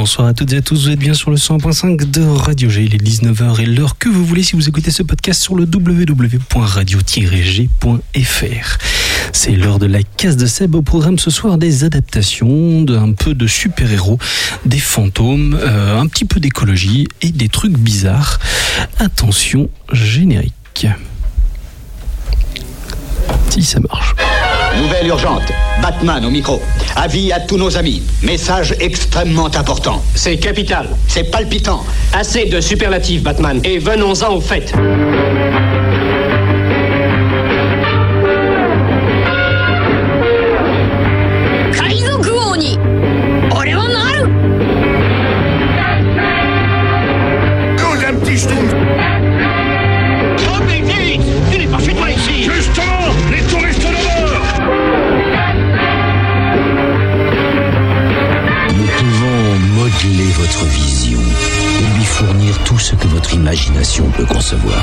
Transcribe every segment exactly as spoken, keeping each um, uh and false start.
bonsoir à toutes et à tous, vous êtes bien sur le cent un point cinq de Radio G, il est dix-neuf heures et l'heure que vous voulez si vous écoutez ce podcast sur le w w w point radio tiret g point f r. C'est l'heure de la case de Seb. Au programme ce soir, des adaptations, de, un peu de super-héros, des fantômes, euh, un petit peu d'écologie et des trucs bizarres. Attention, générique. Si ça marche. Nouvelle urgente, Batman au micro. Avis à tous nos amis. Message extrêmement important. C'est capital. C'est palpitant. Assez de superlatifs, Batman. Et venons-en au fait. Nous, un petit schtroumpf. Oh, mais vite! Tu n'es pas chez toi ici! Justement, les touristes d'abord. Nous pouvons modeler votre vision et lui fournir tout ce que votre imagination peut concevoir.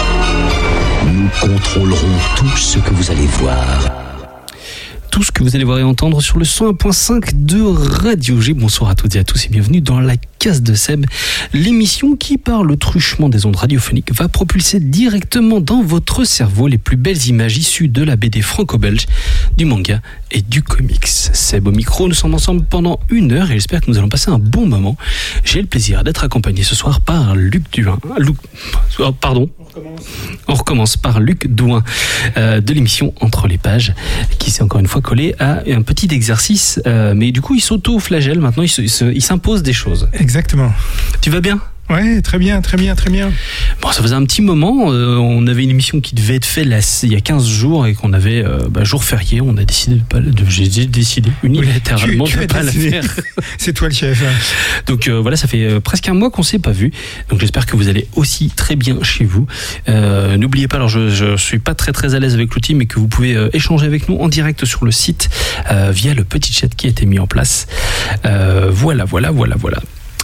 Nous contrôlerons tout ce que vous allez voir. Tout ce que vous allez voir et entendre sur le cent un point cinq de Radio G. Bonsoir à toutes et à tous et bienvenue dans la case de Seb, l'émission qui, par le truchement des ondes radiophoniques, va propulser directement dans votre cerveau les plus belles images issues de la B D franco-belge, du manga et du comics. Seb au micro, nous sommes ensemble pendant une heure et j'espère que nous allons passer un bon moment. J'ai le plaisir d'être accompagné ce soir par Luc Douin. Luc, oh, pardon. On recommence. On recommence par Luc Douin euh, de l'émission Entre les pages, qui s'est encore une fois collé à un petit exercice, euh, mais du coup il s'auto-flagelle maintenant, il, se, il, se, il s'impose des choses. Exactement. Tu vas bien ? Ouais, très bien, très bien, très bien. Bon, ça faisait un petit moment, euh, on avait une émission qui devait être faite là, il y a quinze jours et qu'on avait euh, bah, jour férié, on a décidé de pas, de, j'ai décidé unilatéralement oui, tu, tu de ne pas la faire. C'est toi le chef. Donc euh, voilà, ça fait euh, presque un mois qu'on s'est pas vu, donc j'espère que vous allez aussi très bien chez vous. Euh, n'oubliez pas, alors je, je suis pas très très à l'aise avec l'outil, mais que vous pouvez euh, échanger avec nous en direct sur le site euh, via le petit chat qui a été mis en place. Euh, voilà, voilà, voilà, voilà.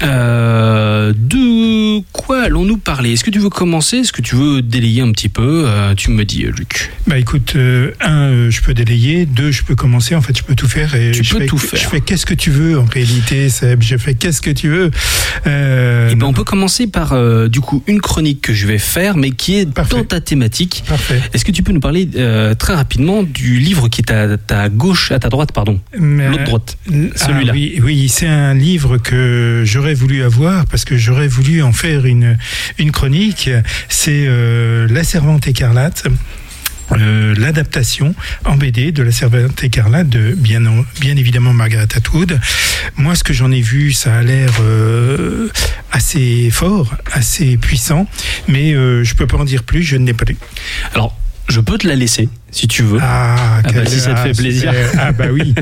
Euh, de quoi allons-nous parler ? Est-ce que tu veux commencer ? Est-ce que tu veux délayer un petit peu ? euh, Tu me dis, Luc. Bah écoute, euh, un, euh, je peux délayer. Deux, je peux commencer. En fait, je peux tout faire. Et tu je peux fais, tout faire. Je fais qu'est-ce que tu veux en réalité, Seb. Je fais qu'est-ce que tu veux. Euh, et ben, on peut commencer par euh, du coup une chronique que je vais faire, mais qui est Parfait. Dans ta thématique. Parfait. Est-ce que tu peux nous parler euh, très rapidement du livre qui est à ta gauche, à ta droite, pardon, mais, l'autre droite, euh, celui-là. Ah, oui, oui, c'est un livre que j'aurais voulu avoir parce que j'aurais voulu en faire une une chronique. C'est euh, La Servante écarlate. Euh, l'adaptation en B D de La Servante écarlate de bien, bien évidemment Margaret Atwood. Moi, ce que j'en ai vu, ça a l'air euh, assez fort, assez puissant, mais euh, je peux pas en dire plus, je ne l'ai pas lu. Alors, je peux te la laisser, si tu veux. Ah, ah bah, si ça te fait plaisir. Ah bah oui.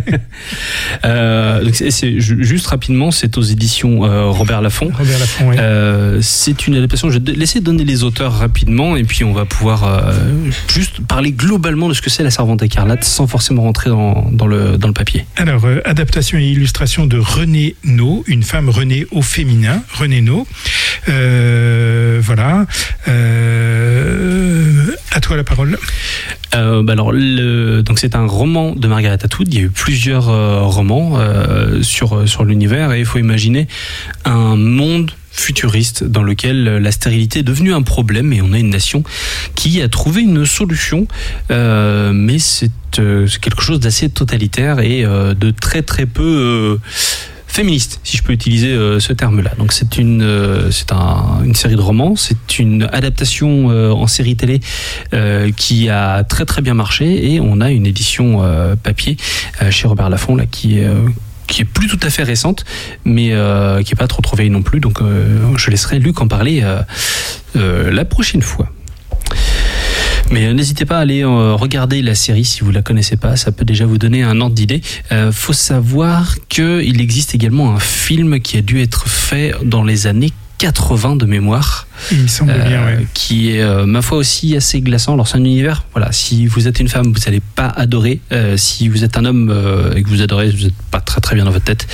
euh, donc c'est, c'est, juste rapidement, c'est aux éditions euh, Robert Laffont. Robert Laffont, oui. Euh, c'est une adaptation. Je vais laisser donner les auteurs rapidement et puis on va pouvoir euh, juste parler globalement de ce que c'est La Servante écarlate sans forcément rentrer dans, dans, le, dans le papier. Alors, euh, adaptation et illustration de Renée No, une femme Renée au féminin, Renée No. Euh, voilà. Euh, à toi la parole. Euh, bah alors, le, donc c'est un roman de Margaret Atwood. Il y a eu plusieurs euh, romans euh, sur sur l'univers et il faut imaginer un monde futuriste dans lequel la stérilité est devenue un problème et on a une nation qui a trouvé une solution, euh, mais c'est, euh, c'est quelque chose d'assez totalitaire et euh, de très très peu euh, féministe, si je peux utiliser euh, ce terme-là. Donc c'est une euh, c'est un, une série de romans, c'est une adaptation euh, en série télé euh, qui a très très bien marché et on a une édition euh, papier euh, chez Robert Laffont là qui est euh, qui est plus tout à fait récente, mais euh, qui est pas trop trop vieille non plus. Donc euh, je laisserai Luc en parler euh, euh, la prochaine fois. Mais euh, n'hésitez pas à aller euh, regarder la série si vous la connaissez pas, ça peut déjà vous donner un ordre d'idée. Euh, faut savoir qu'il existe également un film qui a dû être fait dans les années quatre-vingts de mémoire. Il me semble euh, bien, ouais. Qui est, euh, ma foi, aussi assez glaçant. Alors, c'est un univers, voilà, si vous êtes une femme, vous n'allez pas adorer. Euh, si vous êtes un homme euh, et que vous adorez, vous n'êtes pas très très bien dans votre tête.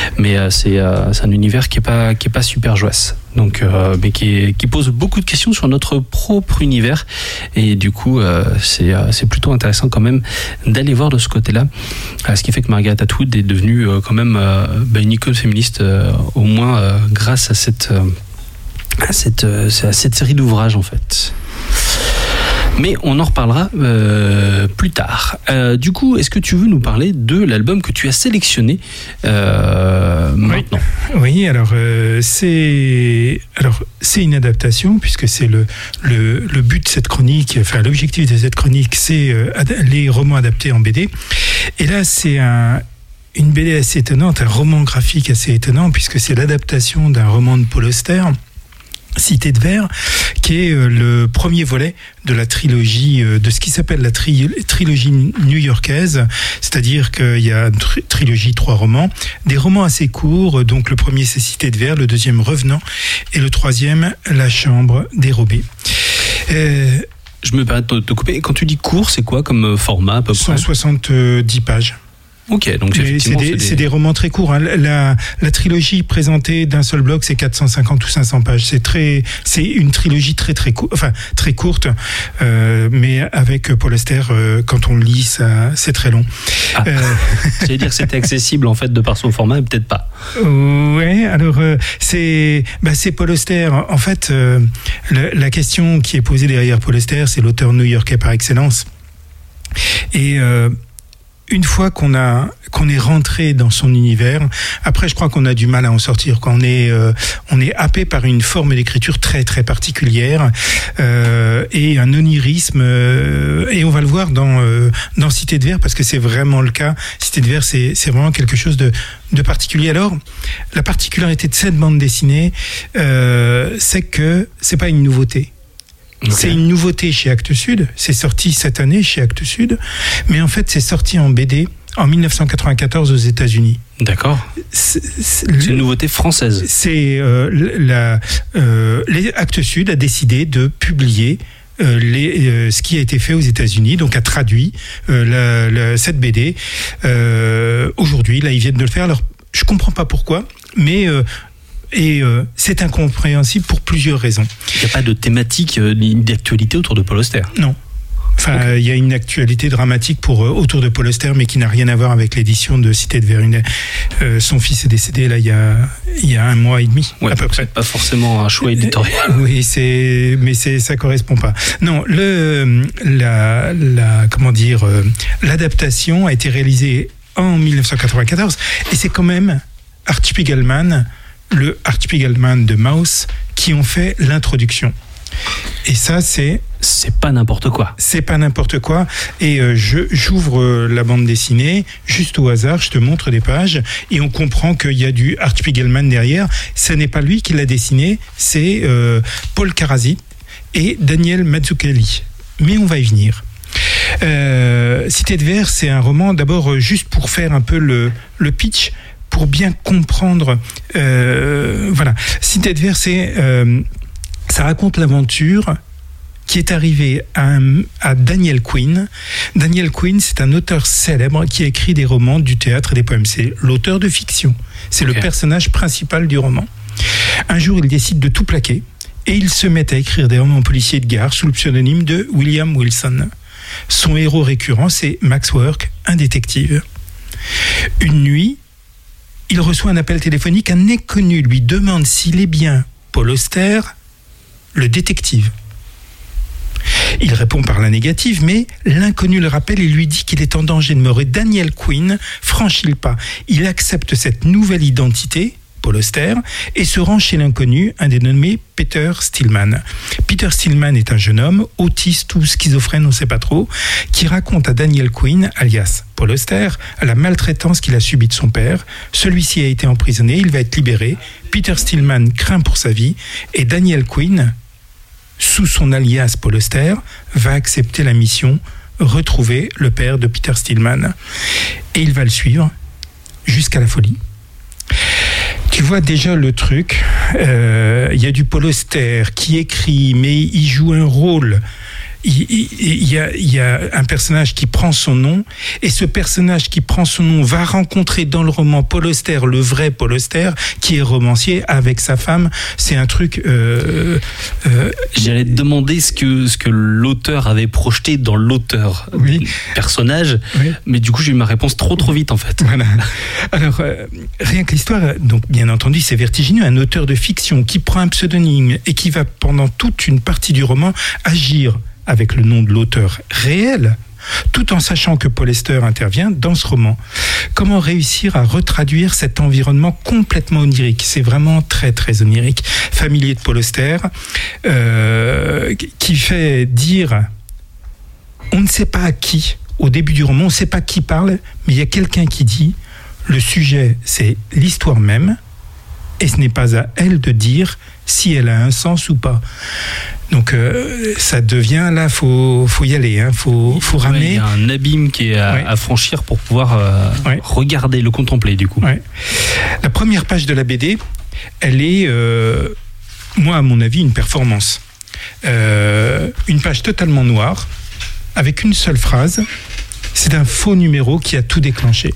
mais euh, c'est, euh, c'est un univers qui est pas qui est pas super joyeux. Donc, euh, mais qui, est, qui pose beaucoup de questions sur notre propre univers. Et du coup, euh, c'est, euh, c'est plutôt intéressant quand même d'aller voir de ce côté-là. Euh, ce qui fait que Margaret Atwood est devenue euh, quand même euh, bah, une icône féministe, euh, au moins euh, grâce à cette, euh, à, cette, euh, à cette série d'ouvrages, en fait. Mais on en reparlera euh, plus tard. Euh, du coup, est-ce que tu veux nous parler de l'album que tu as sélectionné euh, maintenant ? Oui, oui alors, euh, c'est, alors c'est une adaptation, puisque c'est le, le, le but de cette chronique, enfin l'objectif de cette chronique, c'est euh, ad- les romans adaptés en B D. Et là, c'est un... une B D assez étonnante, un roman graphique assez étonnant, puisque c'est l'adaptation d'un roman de Paul Auster, Cité de Verre, qui est le premier volet de la trilogie, de ce qui s'appelle la tri- trilogie new-yorkaise, c'est-à-dire qu'il y a une tri- trilogie, trois romans, des romans assez courts, donc le premier c'est Cité de Verre, le deuxième Revenant, et le troisième La Chambre dérobée. Euh, Je me permets de te couper. Quand tu dis court, c'est quoi comme format à peu près ? cent soixante-dix pages. Ok, donc c'est, c'est, des, c'est, des... c'est des romans très courts. Hein. La, la trilogie présentée d'un seul bloc, c'est quatre cent cinquante ou cinq cents pages. C'est très, c'est une trilogie très très courte, enfin très courte, euh, mais avec Paul Auster, euh, quand on lit, ça, c'est très long. Ah. Euh... J'allais dire que c'était accessible en fait de par son format, mais peut-être pas. Ouais, alors euh, c'est, bah, c'est Paul Auster. En fait, euh, la, la question qui est posée derrière Paul Auster, c'est l'auteur new-yorkais par excellence. Et euh, une fois qu'on a qu'on est rentré dans son univers, après je crois qu'on a du mal à en sortir. Quand on est euh, on est happé par une forme d'écriture très très particulière euh, et un onirisme euh, et on va le voir dans euh, dans Cité de Verre parce que c'est vraiment le cas. Cité de Verre c'est c'est vraiment quelque chose de de particulier. Alors la particularité de cette bande dessinée, euh, c'est que c'est pas une nouveauté. Okay. C'est une nouveauté chez Actes Sud, c'est sorti cette année chez Actes Sud, mais en fait c'est sorti en B D en dix-neuf cent quatre-vingt-quatorze aux États-Unis. D'accord. C'est, c'est, c'est une nouveauté française. C'est euh, la, euh, les Actes Sud a décidé de publier euh, les, euh, ce qui a été fait aux États-Unis, donc a traduit euh, la, la, cette B D. Euh, aujourd'hui, là ils viennent de le faire. Alors je comprends pas pourquoi, mais euh, Et euh, c'est incompréhensible pour plusieurs raisons. Il n'y a pas de thématique euh, d'actualité autour de Paul Auster ? Non. Enfin, okay. Il y a une actualité dramatique pour, euh, autour de Paul Auster, mais qui n'a rien à voir avec l'édition de Cité de Verre. Euh, son fils est décédé là, il, y a, il y a un mois et demi, ouais, à peu près. C'est pas forcément un choix éditorial. Oui, c'est, mais c'est, ça correspond pas. Non, le, la, la, comment dire, euh, l'adaptation a été réalisée en dix-neuf cent quatre-vingt-quatorze, et c'est quand même Art Spiegelman, le Art Spiegelman de Maus, qui ont fait l'introduction. Et ça, c'est... C'est pas n'importe quoi. C'est pas n'importe quoi. Et euh, je, j'ouvre euh, la bande dessinée, juste au hasard, je te montre des pages, et on comprend qu'il y a du Art Spiegelman derrière. Ce n'est pas lui qui l'a dessiné, c'est euh, Paul Carasi et Daniel Mazzucchelli. Mais on va y venir. Euh, Cité de Verre, c'est un roman, d'abord, euh, juste pour faire un peu le, le pitch, pour bien comprendre, euh, voilà. Cité de Verre, c'est, euh, ça raconte l'aventure qui est arrivée à, à Daniel Quinn. Daniel Quinn, c'est un auteur célèbre qui a écrit des romans, du théâtre et des poèmes. C'est l'auteur de fiction. C'est okay. Le personnage principal du roman. Un jour, il décide de tout plaquer et il se met à écrire des romans policiers de gare sous le pseudonyme de William Wilson. Son héros récurrent, c'est Max Work, un détective. Une nuit, il reçoit un appel téléphonique. Un inconnu lui demande s'il est bien Paul Auster, le détective. Il répond par la négative, mais l'inconnu le rappelle et lui dit qu'il est en danger de mort. Et Daniel Quinn franchit le pas. Il accepte cette nouvelle identité, Paul Auster, et se rend chez l'inconnu, un dénommé Peter Stillman. Peter Stillman est un jeune homme, autiste ou schizophrène, on ne sait pas trop, qui raconte à Daniel Quinn, alias Paul Auster, la maltraitance qu'il a subie de son père. Celui-ci a été emprisonné, il va être libéré. Peter Stillman craint pour sa vie, et Daniel Quinn, sous son alias Paul Auster, va accepter la mission, retrouver le père de Peter Stillman. Et il va le suivre jusqu'à la folie. Tu vois déjà le truc, il euh, y a du Paul Auster qui écrit, mais il joue un rôle il, il, il, y a, il y a un personnage qui prend son nom, et ce personnage qui prend son nom va rencontrer dans le roman Paul Auster, le vrai Paul Auster, qui est romancier avec sa femme. C'est un truc... Euh, euh, J'allais te demander ce que, ce que l'auteur avait projeté dans l'auteur oui. personnage, oui. mais du coup j'ai eu ma réponse trop trop vite en fait. Voilà. Alors, euh, rien que l'histoire, donc bien entendu c'est vertigineux, un auteur de fiction qui prend un pseudonyme et qui va pendant toute une partie du roman agir avec le nom de l'auteur réel, tout en sachant que Paul Auster intervient dans ce roman. Comment réussir à retraduire cet environnement complètement onirique ? C'est vraiment très très onirique. Familier de Paul Auster, euh, qui fait dire, on ne sait pas à qui, au début du roman, on ne sait pas qui parle, mais il y a quelqu'un qui dit, le sujet c'est l'histoire même, et ce n'est pas à elle de dire si elle a un sens ou pas. Donc euh, ça devient, là, faut faut y aller, hein, faut faut ramer. Il y a un abîme qui est à, ouais. à franchir pour pouvoir euh, ouais. regarder, le contempler du coup. Ouais. La première page de la B D, elle est, euh, moi à mon avis, une performance. Euh, une page totalement noire, avec une seule phrase. C'est un faux numéro qui a tout déclenché.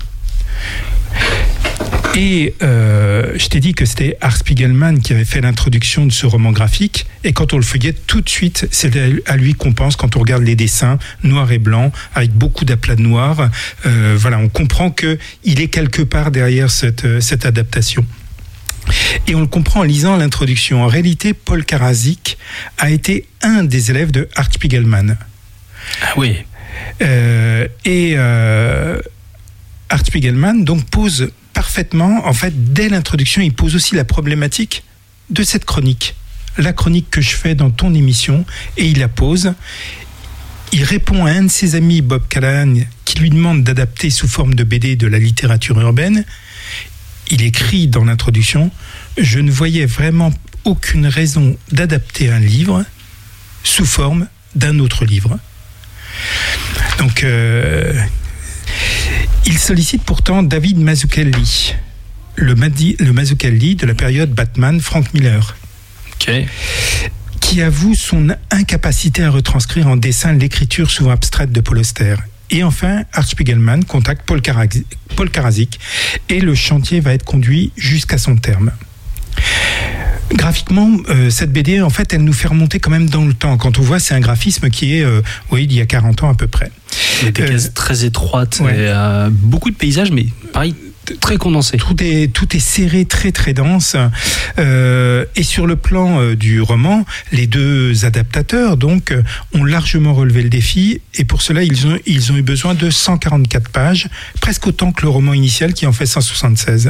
Et euh, je t'ai dit que c'était Art Spiegelman qui avait fait l'introduction de ce roman graphique, et quand on le feuillette, tout de suite, c'est à lui qu'on pense quand on regarde les dessins noir et blanc, avec beaucoup d'aplats de noir. Euh, voilà, on comprend qu'il est quelque part derrière cette, cette adaptation. Et on le comprend en lisant l'introduction. En réalité, Paul Karazic a été un des élèves de Art Spiegelman. Ah oui. Euh, et euh, Art Spiegelman donc pose parfaitement, en fait, dès l'introduction, il pose aussi la problématique de cette chronique. La chronique que je fais dans ton émission, et il la pose. Il répond à un de ses amis, Bob Callahan, qui lui demande d'adapter sous forme de B D de la littérature urbaine. Il écrit dans l'introduction, « Je ne voyais vraiment aucune raison d'adapter un livre sous forme d'un autre livre. » Donc... Euh, il sollicite pourtant David Mazzucchelli, le, Madi, le Mazzucchelli de la période Batman, Frank Miller, okay. qui avoue son incapacité à retranscrire en dessin l'écriture souvent abstraite de Paul Auster. Et enfin, Art Spiegelman contacte Paul Karazic, Paul Karazic et le chantier va être conduit jusqu'à son terme. Graphiquement, euh, cette B D, en fait, elle nous fait remonter quand même dans le temps. Quand on voit, c'est un graphisme qui est, euh, oui, d'il y a quarante ans à peu près. Il y a des cases euh, très étroites, ouais. et, euh, beaucoup de paysages, mais pareil, très condensé. Tout est, tout est serré, très très dense. Euh, et sur le plan euh, du roman, les deux adaptateurs donc euh, ont largement relevé le défi, et pour cela, ils ont, ils ont eu besoin de cent quarante-quatre pages, presque autant que le roman initial qui en fait cent soixante-seize.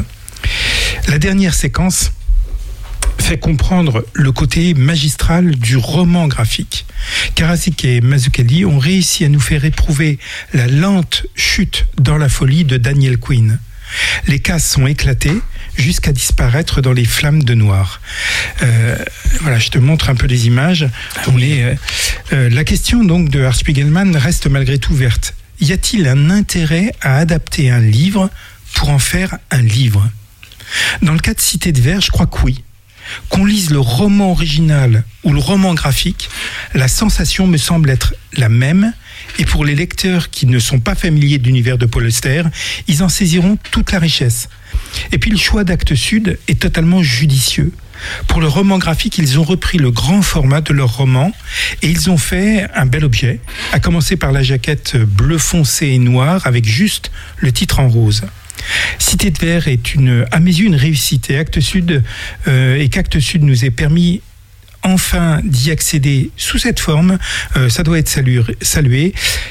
La dernière séquence fait comprendre le côté magistral du roman graphique. Karazic et Mazzucchelli ont réussi à nous faire éprouver la lente chute dans la folie de Daniel Quinn. Les cases sont éclatées jusqu'à disparaître dans les flammes de noir. Euh, voilà, je te montre un peu les images. On est, euh, euh, la question donc de Art Spiegelman reste malgré tout verte. Y a-t-il un intérêt à adapter un livre pour en faire un livre ? Dans le cas de Cité de Verre, je crois que oui. Qu'on lise le roman original ou le roman graphique, la sensation me semble être la même, et pour les lecteurs qui ne sont pas familiers de l'univers de Paul Auster, ils en saisiront toute la richesse. Et puis le choix d'Actes Sud est totalement judicieux. Pour le roman graphique, ils ont repris le grand format de leur roman et ils ont fait un bel objet, à commencer par la jaquette bleu foncé et noire avec juste le titre en rose. Cité de Verre est une, à mes yeux, une réussite, et Actes Sud euh, et qu'Actes Sud nous ait permis enfin d'y accéder sous cette forme, euh, ça doit être salué, salué,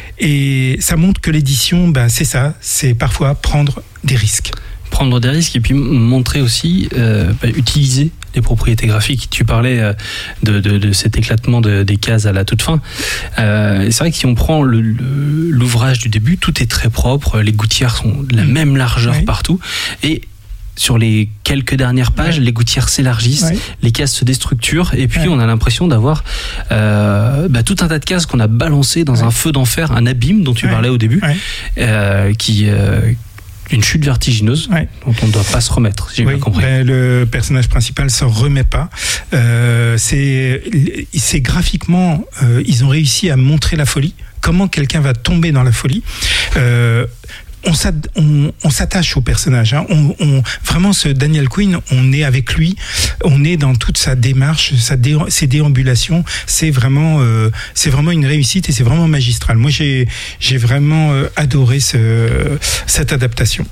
et ça montre que l'édition, ben, c'est ça, c'est parfois prendre des risques. Prendre des risques et puis montrer aussi, euh, bah, utiliser les propriétés graphiques. Tu parlais euh, de, de, de cet éclatement de, des cases à la toute fin. Euh, c'est vrai que si on prend le, le, l'ouvrage du début, tout est très propre, les gouttières sont de la même largeur oui. partout, et sur les quelques dernières pages, ouais. les gouttières s'élargissent, ouais. les cases se déstructurent, et puis ouais. on a l'impression d'avoir euh, bah, tout un tas de cases qu'on a balancées dans ouais. un feu d'enfer, un abîme dont tu ouais. parlais au début, ouais. euh, qui... Euh, une chute vertigineuse ouais. dont on ne doit pas se remettre, si j'ai oui, bien compris. Ben, le personnage principal s'en remet pas. Euh, c'est, c'est graphiquement, euh, ils ont réussi à montrer la folie. Comment quelqu'un va tomber dans la folie. Euh, On, s'ad, on, on s'attache au personnage. Hein. On, on, vraiment, ce Daniel Quinn, on est avec lui. On est dans toute sa démarche, sa dé, ses déambulations. C'est vraiment, euh, c'est vraiment une réussite et c'est vraiment magistral. Moi, j'ai, j'ai vraiment euh, adoré ce, cette adaptation.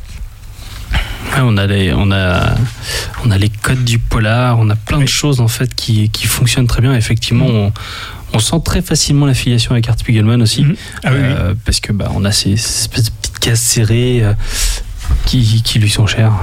Ouais, on a les, on a, on a les codes du polar. On a plein oui. de choses en fait qui, qui fonctionnent très bien. Effectivement, mmh. on On sent très facilement l'affiliation avec Art Spiegelman aussi, mmh. ah, oui, euh, oui. parce que bah on a ces, ces espèces de petites cases serrées euh, qui, qui lui sont chères.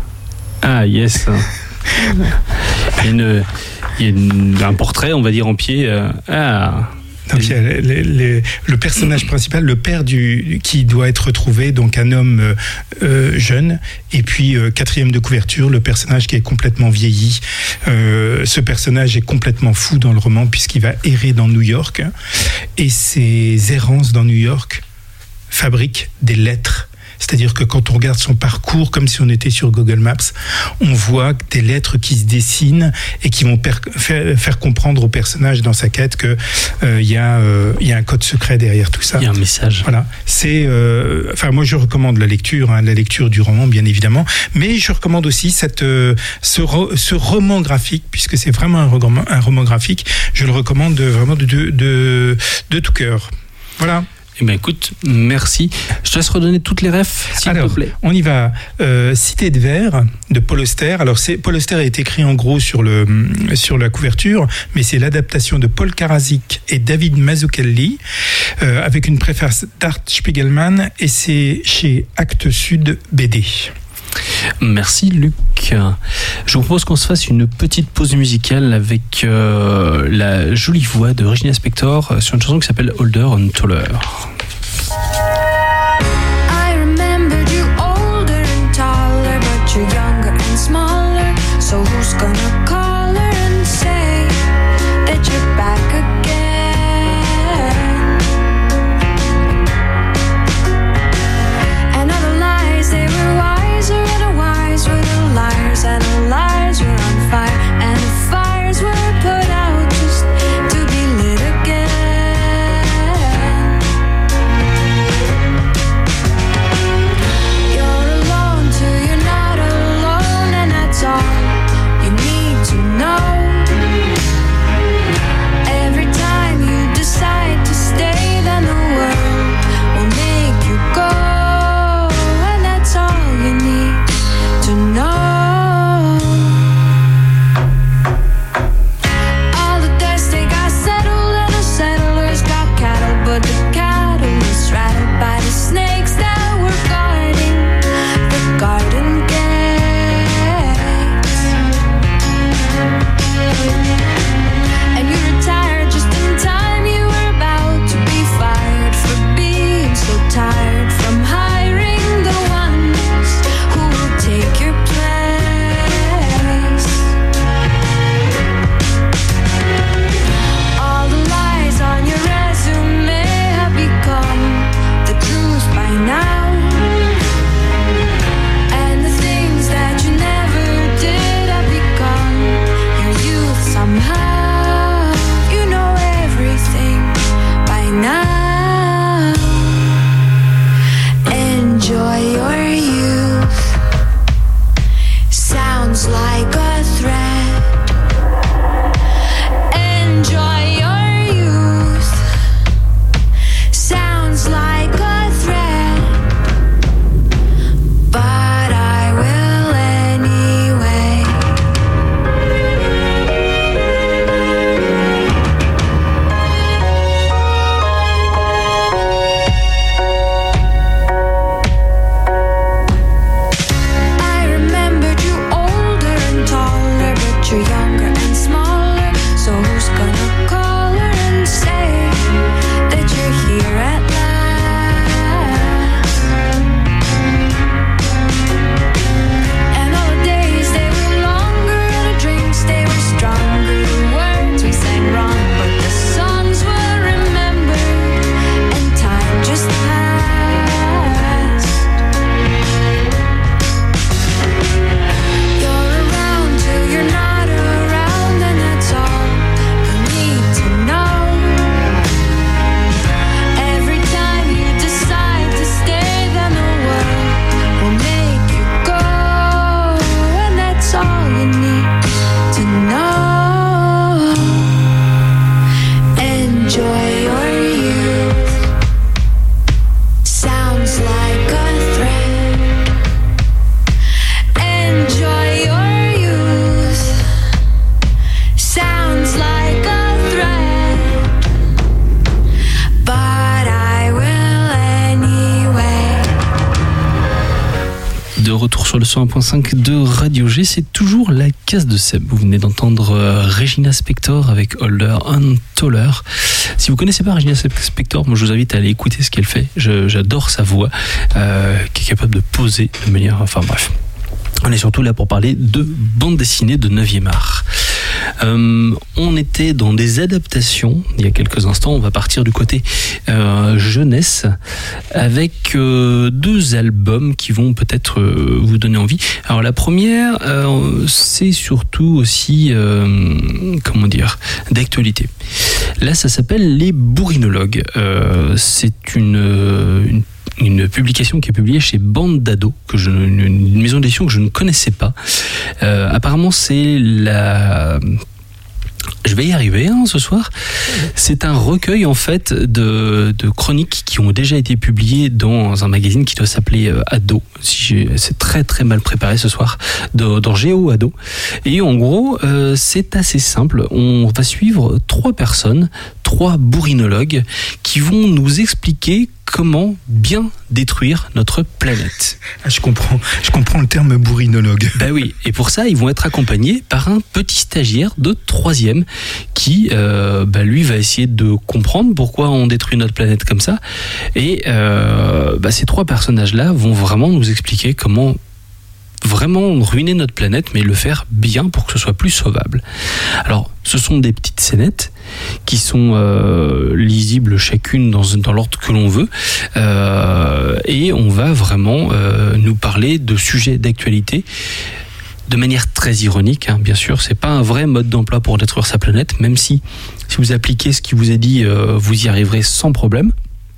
Ah yes. il y a, une, il y a une, un portrait, on va dire en pied. Euh, ah. Donc il y a les, les, le personnage principal, le père du qui doit être retrouvé, donc un homme euh, euh, jeune, et puis euh, quatrième de couverture, le personnage qui est complètement vieilli. Euh, ce personnage est complètement fou dans le roman puisqu'il va errer dans New York, et ses errances dans New York fabriquent des lettres. C'est-à-dire que quand on regarde son parcours, comme si on était sur Google Maps, on voit des lettres qui se dessinent et qui vont per- faire, faire comprendre au personnage dans sa quête qu'il euh, y, euh, y a un code secret derrière tout ça. Il y a un message. Voilà. C'est, euh, enfin, moi, je recommande la lecture, hein, la lecture du roman, bien évidemment, mais je recommande aussi cette, euh, ce, ro- ce roman graphique, puisque c'est vraiment un roman, un roman graphique. Je le recommande de, vraiment de, de, de, de tout cœur. Voilà. Eh bien, écoute, merci. Je te laisse redonner toutes les refs, s'il Alors, te plaît. On y va. Euh, Cité de verre de Paul Auster. Alors, c'est, Paul Auster est écrit en gros sur, le, sur la couverture, mais c'est l'adaptation de Paul Karazic et David Mazzucchelli, euh, avec une préface d'Art Spiegelman, et c'est chez Actes Sud B D. Merci Luc. Je vous propose qu'on se fasse une petite pause musicale avec euh, la jolie voix de Regina Spektor sur une chanson qui s'appelle Older and Taller. I remembered you older and taller, but you're younger and smaller. So who's gonna call her and say that you're back again? And other lies, they were wiser, and the wise were the liars, and the liars were on fire, and the fires were put out just to be lit again. sur le cent un point cinq de Radio G, c'est toujours la case de Seb. Vous venez d'entendre euh, Regina Spektor avec Older and Taller. Si vous connaissez pas Regina Spektor, moi je vous invite à aller écouter ce qu'elle fait. Je, j'adore sa voix, euh, qui est capable de poser de manière... Enfin bref. On est surtout là pour parler de bande dessinée de neuvième art. Euh, on était dans des adaptations il y a quelques instants. On va partir du côté euh, jeunesse avec euh, deux albums qui vont peut-être euh, vous donner envie. Alors la première, euh, c'est surtout aussi euh, comment dire, d'actualité. Là, ça s'appelle Les Bourrinologues. Euh, c'est une, une une publication qui est publiée chez Bande d'Ados, que je, une, une maison d'édition que je ne connaissais pas. Euh, apparemment, c'est la... Je vais y arriver hein, ce soir. C'est un recueil en fait de, de chroniques qui ont déjà été publiées dans un magazine qui doit s'appeler euh, Ado. Si j'ai, c'est très très mal préparé ce soir, dans, dans Géo Ado. Et en gros, euh, c'est assez simple. On va suivre trois personnes, trois bourrinologues, qui vont nous expliquer comment bien détruire notre planète. Ah, je comprends, je comprends le terme bourrinologue. Ben oui, et pour ça, ils vont être accompagnés par un petit stagiaire de troisième qui, euh, ben lui, va essayer de comprendre pourquoi on détruit notre planète comme ça. Et euh, ben ces trois personnages-là vont vraiment nous expliquer comment vraiment ruiner notre planète, mais le faire bien pour que ce soit plus sauvable. Alors, ce sont des petites scénettes qui sont euh, lisibles chacune dans, dans l'ordre que l'on veut, euh, et on va vraiment euh, nous parler de sujets d'actualité de manière très ironique, hein, bien sûr. C'est pas un vrai mode d'emploi pour détruire sa planète, même si, si vous appliquez ce qui vous est dit, euh, vous y arriverez sans problème.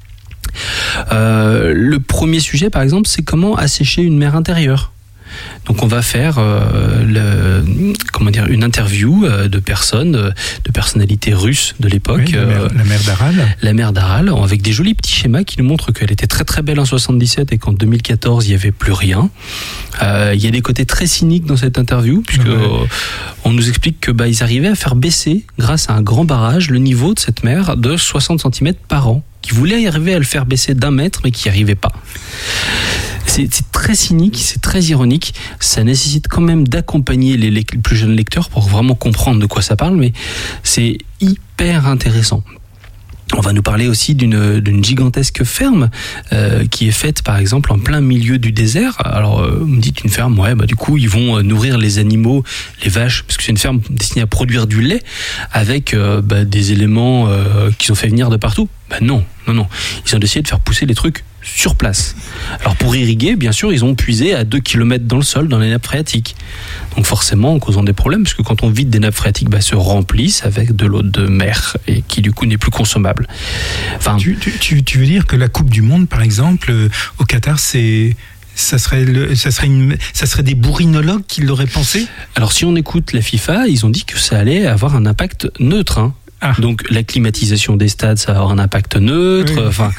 Euh, le premier sujet, par exemple, c'est comment assécher une mer intérieure. Donc on va faire euh, le, comment dire, une interview euh, de personnes, euh, de personnalités russes de l'époque. Oui, la, mer, euh, la mer d'Aral. La mer d'Aral, avec des jolis petits schémas qui nous montrent qu'elle était très très belle en soixante-dix-sept et qu'en deux mille quatorze il n'y avait plus rien. Euh, il y a des côtés très cyniques dans cette interview, puisque ouais. euh, on nous explique que bah, ils arrivaient à faire baisser, grâce à un grand barrage, le niveau de cette mer de soixante centimètres par an. Qui voulaient y arriver à le faire baisser d'un mètre, mais qui n'y arrivaient pas. C'est, c'est très cynique, c'est très ironique. Ça nécessite quand même d'accompagner les, les plus jeunes lecteurs pour vraiment comprendre de quoi ça parle, mais c'est hyper intéressant. On va nous parler aussi d'une, d'une gigantesque ferme euh, qui est faite par exemple en plein milieu du désert. Alors euh, vous me dites une ferme, ouais, bah du coup ils vont euh, nourrir les animaux, les vaches, parce que c'est une ferme destinée à produire du lait avec euh, bah, des éléments euh, qu'ils ont fait venir de partout. Bah non, non, non. Ils ont décidé de faire pousser les trucs sur place. Alors pour irriguer, bien sûr, ils ont puisé à deux kilomètres dans le sol, dans les nappes phréatiques. Donc forcément, en causant des problèmes, parce que quand on vide des nappes phréatiques, bah, se remplissent avec de l'eau de mer et qui du coup n'est plus consommable. Enfin, tu, tu, tu veux dire que la Coupe du Monde, par exemple, euh, au Qatar, c'est... Ça serait, le, ça, serait une, ça serait des bourrinologues qui l'auraient pensé ? Alors si on écoute la FIFA, ils ont dit que ça allait avoir un impact neutre. Hein. Ah. Donc la climatisation des stades, ça va avoir un impact neutre. Oui. Enfin,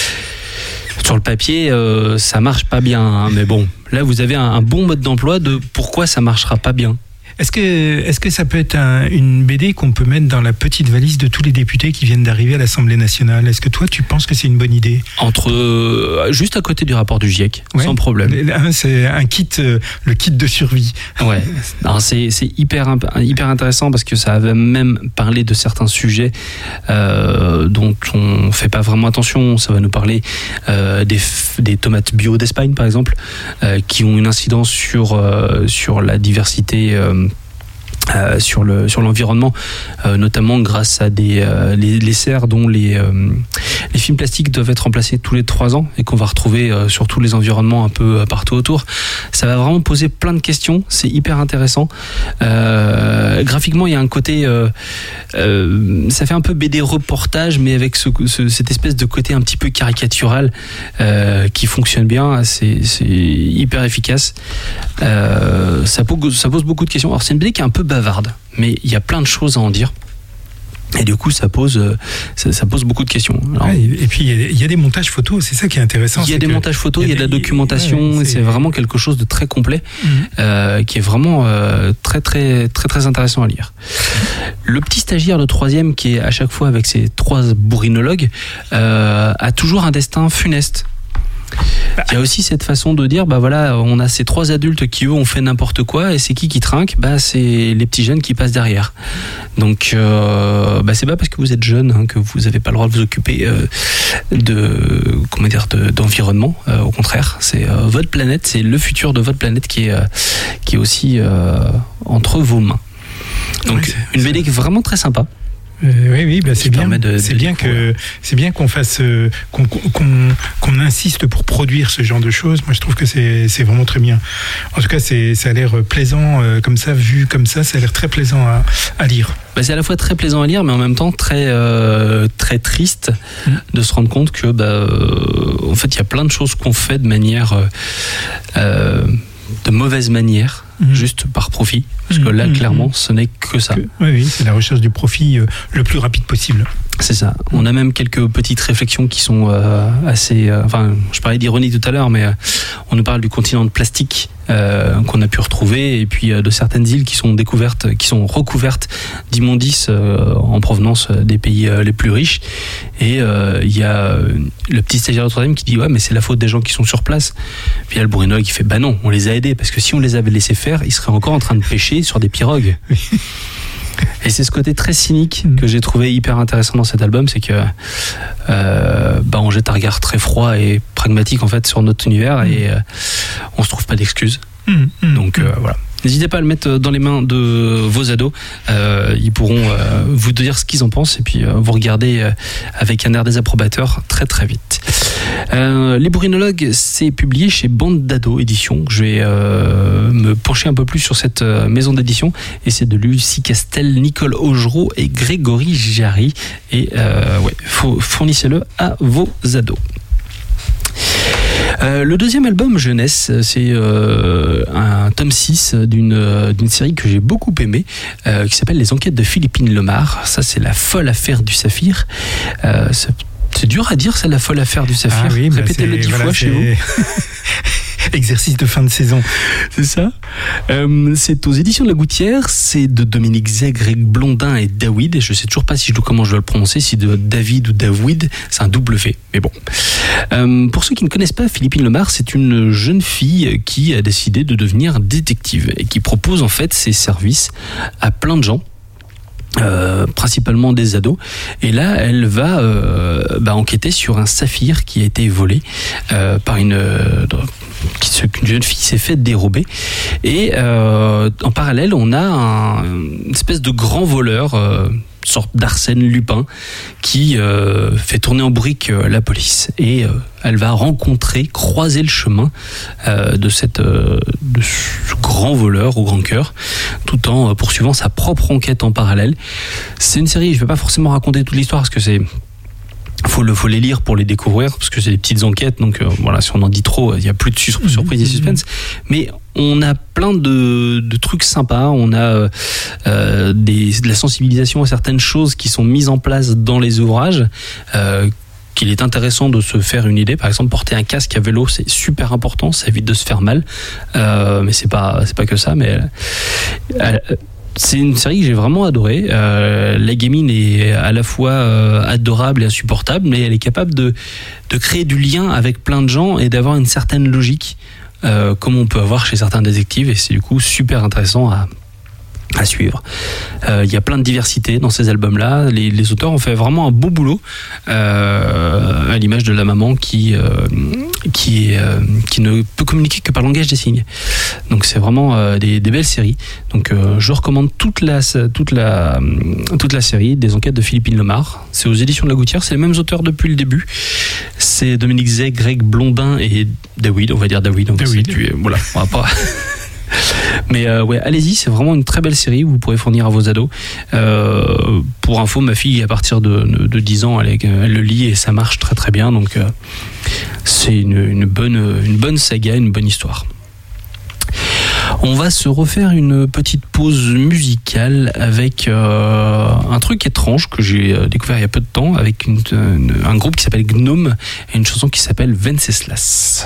sur le papier, euh, ça marche pas bien. Hein, mais bon, là vous avez un, un bon mode d'emploi de pourquoi ça marchera pas bien. Est-ce que, est-ce que ça peut être un, une B D qu'on peut mettre dans la petite valise de tous les députés qui viennent d'arriver à l'Assemblée nationale ? Est-ce que toi, tu penses que c'est une bonne idée ? Entre, euh, juste à côté du rapport du GIEC, ouais, sans problème. C'est un kit, euh, le kit de survie. Ouais, alors c'est, c'est hyper, hyper intéressant parce que ça va même parler de certains sujets euh, dont on fait pas vraiment attention. Ça va nous parler euh, des, des tomates bio d'Espagne, par exemple, euh, qui ont une incidence sur, euh, sur la diversité euh, Euh, sur le sur l'environnement, euh, notamment grâce à des euh, les, les serres dont les euh, les films plastiques doivent être remplacés tous les trois ans et qu'on va retrouver euh, sur tous les environnements un peu partout autour. Ça va vraiment poser plein de questions. C'est hyper intéressant. Euh, graphiquement, il y a un côté, euh, euh, ça fait un peu B D reportage, mais avec ce, ce, cette espèce de côté un petit peu caricatural euh, qui fonctionne bien. C'est c'est hyper efficace. Euh, ça pose ça pose beaucoup de questions. Alors c'est une B D qui est un peu bavarde, mais il y a plein de choses à en dire. Et du coup, ça pose, ça, ça pose beaucoup de questions. Alors, ouais, et puis, il y, y a des montages photos, c'est ça qui est intéressant. Il y a des montages photos, il y a de la documentation, ouais, c'est... c'est vraiment quelque chose de très complet, mmh. euh, qui est vraiment euh, très, très, très, très intéressant à lire. Le petit stagiaire de troisième, qui est à chaque fois avec ses trois bourrinologues, euh, a toujours un destin funeste. Il y a aussi cette façon de dire, bah voilà, on a ces trois adultes qui eux ont fait n'importe quoi, et c'est qui qui trinque? Bah c'est les petits jeunes qui passent derrière. Donc euh, bah c'est pas parce que vous êtes jeune hein, que vous n'avez pas le droit de vous occuper euh, de comment dire de, d'environnement. Euh, au contraire, c'est euh, votre planète, c'est le futur de votre planète qui est euh, qui est aussi euh, entre vos mains. Donc oui, une B D qui est vraiment très sympa. Euh, oui, oui, bah c'est bien. De, c'est de bien que c'est bien qu'on fasse, euh, qu'on, qu'on, qu'on insiste pour produire ce genre de choses. Moi, je trouve que c'est, c'est vraiment très bien. En tout cas, c'est, ça a l'air plaisant euh, comme ça, vu comme ça, ça a l'air très plaisant à, à lire. Bah, c'est à la fois très plaisant à lire, mais en même temps très euh, très triste mmh. de se rendre compte que, bah, euh, en fait, il y a plein de choses qu'on fait de manière euh, euh, de mauvaise manière. Mmh. Juste par profit, parce que là, mmh. clairement, ce n'est que ça. Que, oui, oui, c'est la recherche du profit euh, le plus rapide possible. C'est ça. On a même quelques petites réflexions qui sont euh, assez... Euh, enfin, je parlais d'ironie tout à l'heure, mais euh, on nous parle du continent de plastique euh, qu'on a pu retrouver, et puis euh, de certaines îles qui sont découvertes, qui sont recouvertes d'immondices euh, en provenance des pays euh, les plus riches. Et il euh, y a euh, le petit stagiaire de troisième qui dit « Ouais, mais c'est la faute des gens qui sont sur place. » Puis il y a le bourrinologue qui fait « Bah non, on les a aidés, parce que si on les avait laissés faire, ils seraient encore en train de pêcher sur des pirogues. » Et c'est ce côté très cynique que j'ai trouvé hyper intéressant dans cet album, c'est que euh, bah on jette un regard très froid et pragmatique en fait sur notre univers, et euh, on se trouve pas d'excuses. Mmh, mmh, Donc euh, voilà. N'hésitez pas à le mettre dans les mains de vos ados. Euh, ils pourront euh, vous dire ce qu'ils en pensent, et puis euh, vous regarder euh, avec un air désapprobateur très très vite. Euh, les bourrinologues, c'est publié chez Bande d'Ados Édition. Je vais euh, me pencher un peu plus sur cette euh, maison d'édition, et c'est de Lucie Castel, Nicole Augereau et Grégory Jarry. Et euh, ouais, fournissez-le à vos ados. Euh, le deuxième album jeunesse, c'est euh, un tome six d'une, euh, d'une série que j'ai beaucoup aimée, euh, qui s'appelle Les Enquêtes de Philippine Lemar. Ça, c'est la folle affaire du saphir. Euh, c'est, c'est dur à dire, c'est la folle affaire du saphir. Ah oui, répétez-le dix voilà, fois chez vous. Exercice de fin de saison. C'est ça. Euh, c'est aux éditions de La Gouttière. C'est de Dominique Zegre, Blondin et David. Et je sais toujours pas si je dois, comment je dois le prononcer, si de David ou David. C'est un W. Mais bon. Euh, pour ceux qui ne connaissent pas Philippine Lemar, c'est une jeune fille qui a décidé de devenir détective et qui propose en fait ses services à plein de gens. Euh, principalement des ados, et là elle va euh, bah, enquêter sur un saphir qui a été volé euh, par une, euh, qui, une jeune fille s'est fait dérober, et euh, en parallèle on a un, une espèce de grand voleur, euh, sorte d'Arsène Lupin, qui euh, fait tourner en brique euh, la police, et euh, elle va rencontrer, croiser le chemin euh, de, cette, euh, de ce grand voleur au grand cœur, tout en euh, poursuivant sa propre enquête en parallèle. C'est une série, je ne vais pas forcément raconter toute l'histoire, parce que c'est... Faut, le, faut les lire pour les découvrir, parce que c'est des petites enquêtes, donc euh, voilà, si on en dit trop, il n'y a plus de sur- surprise et suspense. Mais on a plein de, de trucs sympas, on a euh, des, de la sensibilisation à certaines choses qui sont mises en place dans les ouvrages, euh, qu'il est intéressant de se faire une idée. Par exemple, porter un casque à vélo, c'est super important, ça évite de se faire mal, euh, mais c'est pas, c'est pas que ça, mais... Euh, c'est une série que j'ai vraiment adorée. Euh, la gamine est à la fois euh, adorable et insupportable, mais elle est capable de, de créer du lien avec plein de gens et d'avoir une certaine logique, euh, comme on peut avoir chez certains détectives, et c'est du coup super intéressant à, à suivre. Il euh, y a plein de diversité dans ces albums-là. Les, les auteurs ont fait vraiment un beau boulot, euh, à l'image de la maman qui, euh, qui, est, euh, qui ne peut communiquer que par langage des signes. Donc c'est vraiment euh, des, des belles séries. Donc euh, je recommande toute la, toute, la, toute la série des enquêtes de Philippine Lemar. C'est aux éditions de La Gouttière. C'est les mêmes auteurs depuis le début. C'est Dominique Zegre, Greg Blondin et David. On va dire David. On va David. situer. Voilà, on va pas... Mais euh, ouais, allez-y, c'est vraiment une très belle série. Vous pourrez fournir à vos ados. Euh, pour info, ma fille, à partir de, de, de dix ans, elle, elle le lit et ça marche très très bien. Donc euh, c'est une, une, bonne, une bonne saga, une bonne histoire. On va se refaire une petite pause musicale avec euh, un truc étrange que j'ai découvert il y a peu de temps, avec une, une, un groupe qui s'appelle Gnome et une chanson qui s'appelle Venceslas.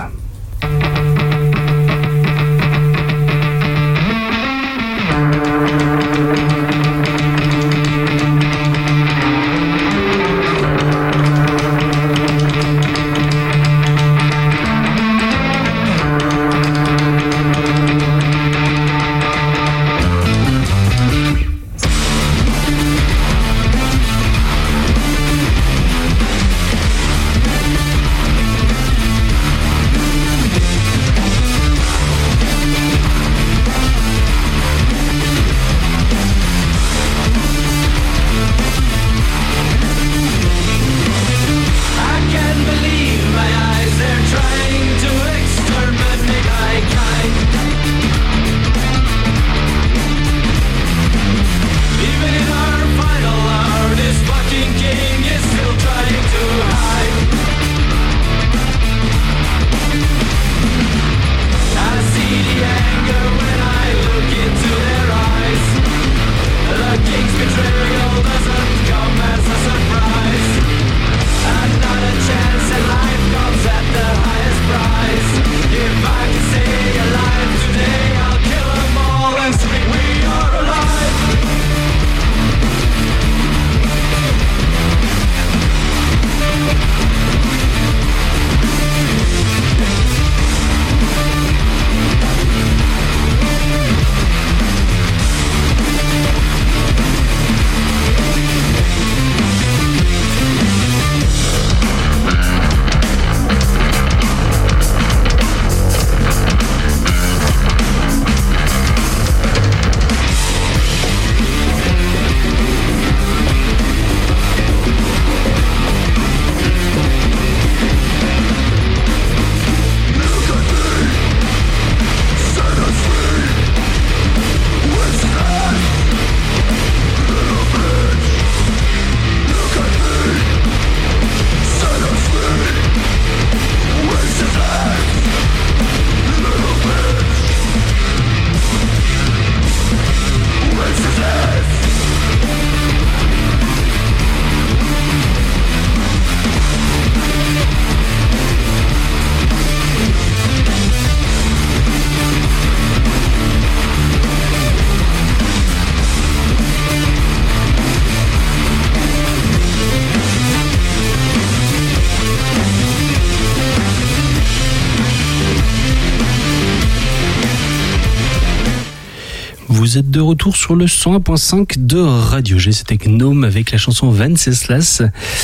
Vous êtes de retour sur le cent un point cinq de Radio G. C'était Gnome avec la chanson Venceslas.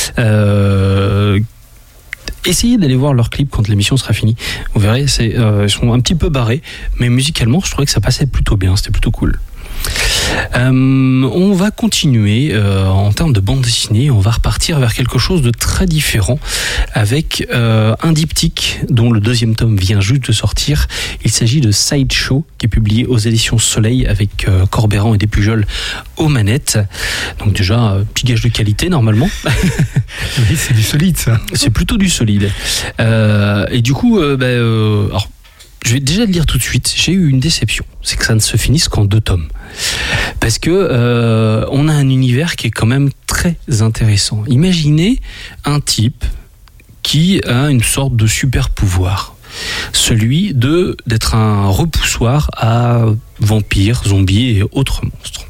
Euh, essayez d'aller voir leur clip quand l'émission sera finie. Vous verrez, c'est, euh, ils sont un petit peu barrés, mais musicalement, je trouvais que ça passait plutôt bien. C'était plutôt cool. Euh, on va continuer euh, en termes de bande dessinée. On va repartir vers quelque chose de très différent avec euh, un diptyque dont le deuxième tome vient juste de sortir. Il s'agit de Sideshow, qui est publié aux éditions Soleil avec euh, Corbeyran et Despujol aux manettes. Donc déjà, euh, petit gage de qualité normalement. Oui, c'est du solide ça. C'est plutôt du solide. Euh, et du coup, euh, bah, euh, alors, je vais déjà le dire tout de suite, j'ai eu une déception. C'est que ça ne se finisse qu'en deux tomes. Parce que euh, on a un univers qui est quand même très intéressant. Imaginez un type qui a une sorte de super pouvoir. Celui de, d'être un repoussoir à vampires, zombies et autres monstres.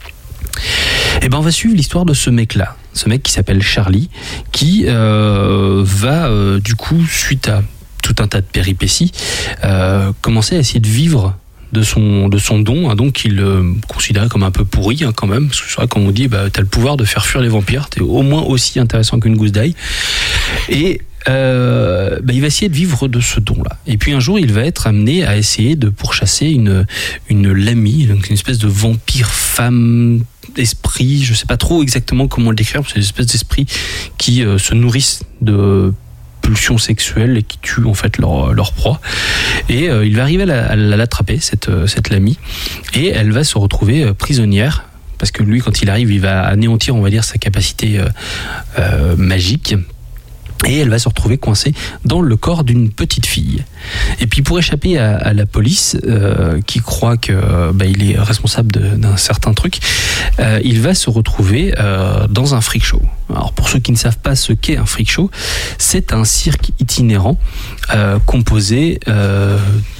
Et ben on va suivre l'histoire de ce mec-là. Ce mec qui s'appelle Charlie, qui euh, va euh, du coup, suite à tout un tas de péripéties, euh, commencer à essayer de vivre de son, de son don, un don qu'il euh, considère comme un peu pourri hein, quand même, parce que c'est vrai qu'on nous dit bah, t'as le pouvoir de faire fuir les vampires, t'es au moins aussi intéressant qu'une gousse d'ail, et euh, bah, il va essayer de vivre de ce don-là. Et puis un jour, il va être amené à essayer de pourchasser une, une lamie, donc une espèce de vampire femme esprit, je sais pas trop exactement comment le décrire, c'est une espèce d'esprit qui euh, se nourrissent de pulsions sexuelles et qui tuent en fait leur, leur proie. Et euh, il va arriver à, la, à l'attraper, cette, cette lamie, et elle va se retrouver euh, prisonnière, parce que lui, quand il arrive, il va anéantir, on va dire, sa capacité euh, euh, magique. Et elle va se retrouver coincée dans le corps d'une petite fille. Et puis pour échapper à, à la police, euh, qui croit que euh, bah, il est responsable de, d'un certain truc, euh, il va se retrouver euh, dans un freak show. Alors pour ceux qui ne savent pas ce qu'est un freak show, c'est un cirque itinérant euh, composé euh,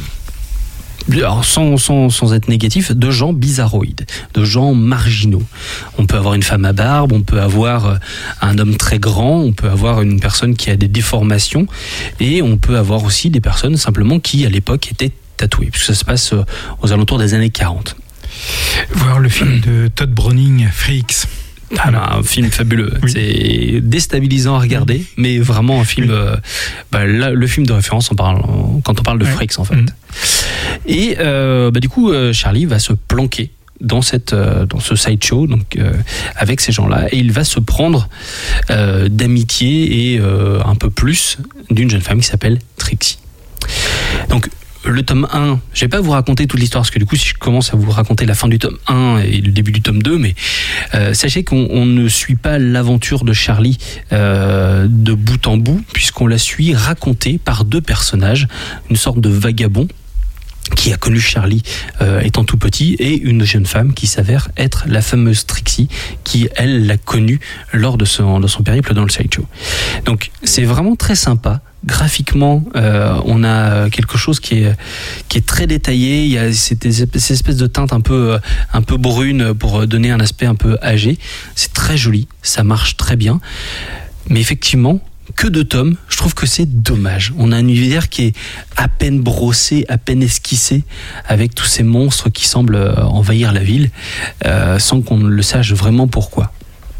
alors sans, sans, sans être négatif, de gens bizarroïdes, de gens marginaux. On peut avoir une femme à barbe, on peut avoir un homme très grand, on peut avoir une personne qui a des déformations, et on peut avoir aussi des personnes simplement qui, à l'époque, étaient tatouées, puisque ça se passe aux alentours des années quarante. Voir le film de Todd Browning, Freaks. Ah, un film fabuleux, oui. C'est déstabilisant à regarder, oui. Mais vraiment un film, oui. euh, bah, là, le film de référence on parle, quand on parle de oui. Freaks en fait. Mmh. Et euh, bah, du coup, euh, Charlie va se planquer dans cette, euh, dans ce sideshow, donc euh, avec ces gens-là, et il va se prendre euh, d'amitié et euh, un peu plus d'une jeune femme qui s'appelle Trixie. Donc le tome un, je vais pas vous raconter toute l'histoire, parce que du coup, si je commence à vous raconter la fin du tome un et le début du tome deux, mais euh, sachez qu'on on ne suit pas l'aventure de Charlie euh, de bout en bout, puisqu'on la suit racontée par deux personnages, une sorte de vagabond qui a connu Charlie euh, étant tout petit, et une jeune femme qui s'avère être la fameuse Trixie, qui, elle, l'a connue lors de son, de son périple dans le sideshow. Donc, c'est vraiment très sympa. Graphiquement, euh, on a quelque chose qui est qui est très détaillé. Il y a ces, ces espèces de teintes un peu un peu brunes pour donner un aspect un peu âgé. C'est très joli, ça marche très bien. Mais effectivement, que deux tomes, je trouve que c'est dommage. On a un univers qui est à peine brossé, à peine esquissé, avec tous ces monstres qui semblent envahir la ville, euh, sans qu'on ne le sache vraiment pourquoi.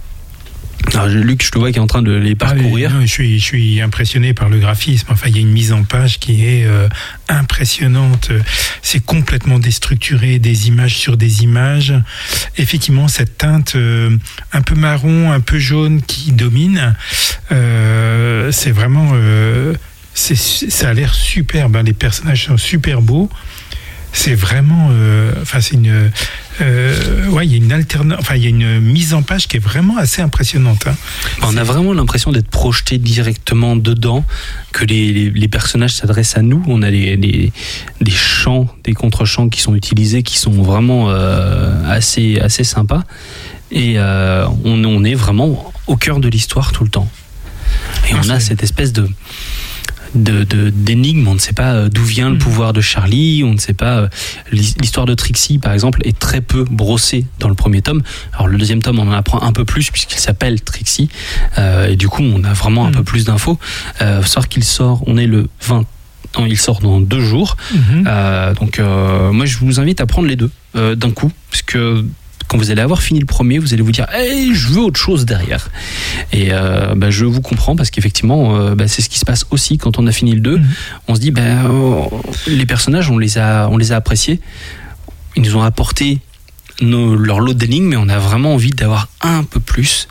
Alors, Luc, je te vois qui est en train de les parcourir. Ah oui, non, je suis, je suis impressionné par le graphisme. Enfin, il y a une mise en page qui est euh, impressionnante. C'est complètement déstructuré, des images sur des images. Effectivement, cette teinte euh, un peu marron, un peu jaune qui domine, euh, c'est vraiment, euh, c'est, ça a l'air superbe. Les personnages sont super beaux. C'est vraiment, euh, enfin c'est une, euh, ouais, il y a une alternance, enfin il y a une mise en page qui est vraiment assez impressionnante. Hein. On c'est... a vraiment l'impression d'être projeté directement dedans, que les, les, les personnages s'adressent à nous. On a les, les, des chants, des contre-chants qui sont utilisés, qui sont vraiment euh, assez, assez sympas. Et euh, on, on est vraiment au cœur de l'histoire tout le temps. Et non, on a c'est... cette espèce de De, de, d'énigmes, on ne sait pas d'où vient le pouvoir de Charlie, on ne sait pas. L'histoire de Trixie, par exemple, est très peu brossée dans le premier tome. Alors le deuxième tome, on en apprend un peu plus puisqu'il s'appelle Trixie, euh, et du coup, on a vraiment un mmh. peu plus d'infos. Euh, faut savoir qu'il sort, on est le vingt Non, il sort dans deux jours. Mhm. Euh, donc, euh, moi, je vous invite à prendre les deux euh, d'un coup, parce que quand vous allez avoir fini le premier, vous allez vous dire hey, je veux autre chose derrière. Et euh, bah, je vous comprends, parce qu'effectivement, euh, bah, c'est ce qui se passe aussi quand on a fini le deux. Mmh. On se dit, bah, oh, les personnages, on les a, on les a appréciés. Ils nous ont apporté nos, leur lot d'énigmes, mais on a vraiment envie d'avoir un peu plus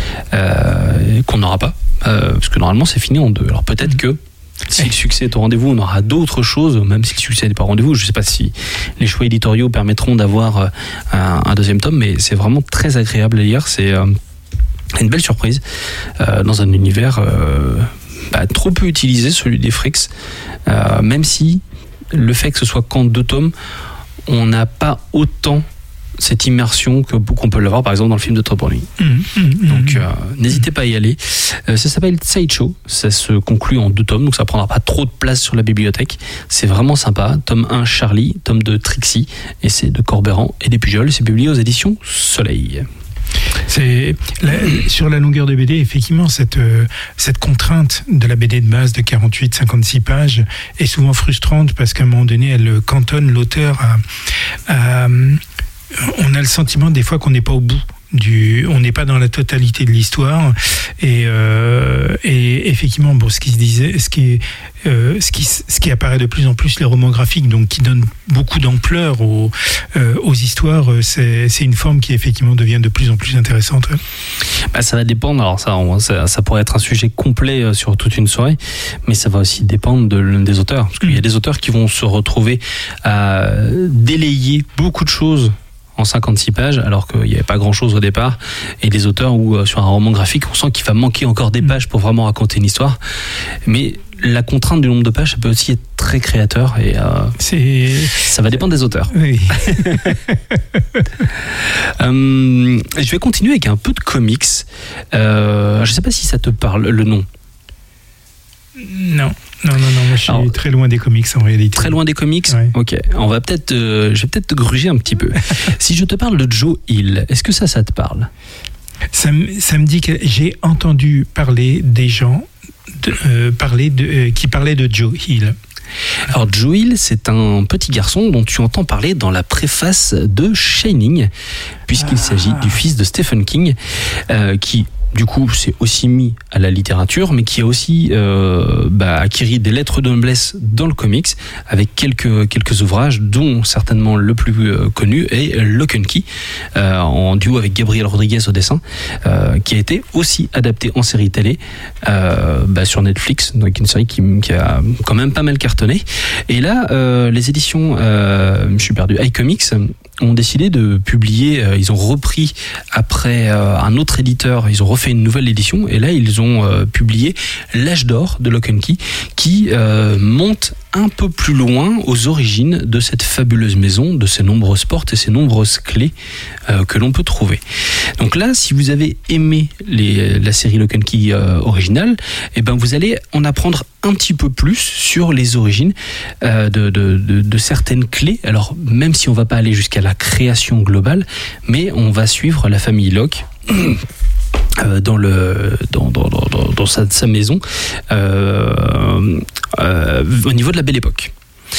euh, qu'on n'aura pas. Euh, parce que normalement, c'est fini en deux. Alors peut-être mmh. que si le succès est au rendez-vous, on aura d'autres choses, même si le succès n'est pas au rendez-vous. Je ne sais pas si les choix éditoriaux permettront d'avoir un, un deuxième tome, mais c'est vraiment très agréable à lire. C'est euh, une belle surprise euh, dans un univers euh, bah, trop peu utilisé, celui des Fricks. Euh, même si le fait que ce soit qu'en deux tomes, on n'a pas autant cette immersion que, qu'on peut l'avoir par exemple dans le film de Todd Browning. Mmh, mmh, donc euh, n'hésitez pas à y aller. Euh, ça s'appelle Sideshow, ça se conclut en deux tomes, donc ça prendra pas trop de place sur la bibliothèque. C'est vraiment sympa. Tome un Charlie, tome deux Trixie, et c'est de Corberan et des Pujols. C'est publié aux éditions Soleil. C'est la, sur la longueur de B D, effectivement, cette, euh, cette contrainte de la B D de base de quarante-huit à cinquante-six pages est souvent frustrante, parce qu'à un moment donné, elle cantonne l'auteur à, à on a le sentiment des fois qu'on n'est pas au bout du, on n'est pas dans la totalité de l'histoire, et, euh, et effectivement, bon, ce qui se disait, ce qui, euh, ce qui, ce qui apparaît de plus en plus, les romans graphiques, donc qui donnent beaucoup d'ampleur aux, euh, aux histoires, c'est, c'est une forme qui effectivement devient de plus en plus intéressante. Bah, ça va dépendre. Alors ça, on, ça, ça pourrait être un sujet complet sur toute une soirée, mais ça va aussi dépendre de, des auteurs, parce qu'il y a des auteurs qui vont se retrouver à délayer beaucoup de choses en cinquante-six pages, alors qu'il n'y avait pas grand-chose au départ, et des auteurs où, euh, sur un roman graphique, on sent qu'il va manquer encore des pages pour vraiment raconter une histoire. Mais la contrainte du nombre de pages, ça peut aussi être très créateur, et euh, c'est... ça va dépendre des auteurs. Oui. euh, je vais continuer avec un peu de comics. Euh, je ne sais pas si ça te parle, le nom. Non. Non, non, non, moi je suis Alors, très loin des comics en réalité. Très loin des comics ouais. Ok, on va peut-être, euh, je vais peut-être te gruger un petit peu. Si je te parle de Joe Hill, est-ce que ça, ça te parle ? ça, me, ça me dit que j'ai entendu parler des gens de, euh, parler de, euh, qui parlaient de Joe Hill. Alors Joe Hill, c'est un petit garçon dont tu entends parler dans la préface de Shining, puisqu'il ah. s'agit du fils de Stephen King, euh, qui... du coup, s'est aussi mis à la littérature, mais qui a aussi euh, bah, acquis des lettres de noblesse dans le comics, avec quelques, quelques ouvrages, dont certainement le plus euh, connu est Lock and Key, euh, en duo avec Gabriel Rodriguez au dessin, euh, qui a été aussi adapté en série télé euh, bah, sur Netflix, donc une série qui, qui a quand même pas mal cartonné. Et là, euh, les éditions, euh, je suis perdu, iComics, ont décidé de publier, euh, ils ont repris après euh, un autre éditeur, ils ont refait une nouvelle édition, et là ils ont euh, publié L'âge d'or de Lock and Key, qui euh, monte un peu plus loin aux origines de cette fabuleuse maison, de ses nombreuses portes et ses nombreuses clés euh, que l'on peut trouver. Donc là, si vous avez aimé les, la série Lock and Key euh, originale, eh ben vous allez en apprendre un petit peu plus sur les origines euh, de, de, de, de certaines clés. Alors même si on ne va pas aller jusqu'à la création globale, mais on va suivre la famille Locke Euh, dans le dans dans dans, dans sa, sa maison euh, euh, au niveau de la Belle Époque.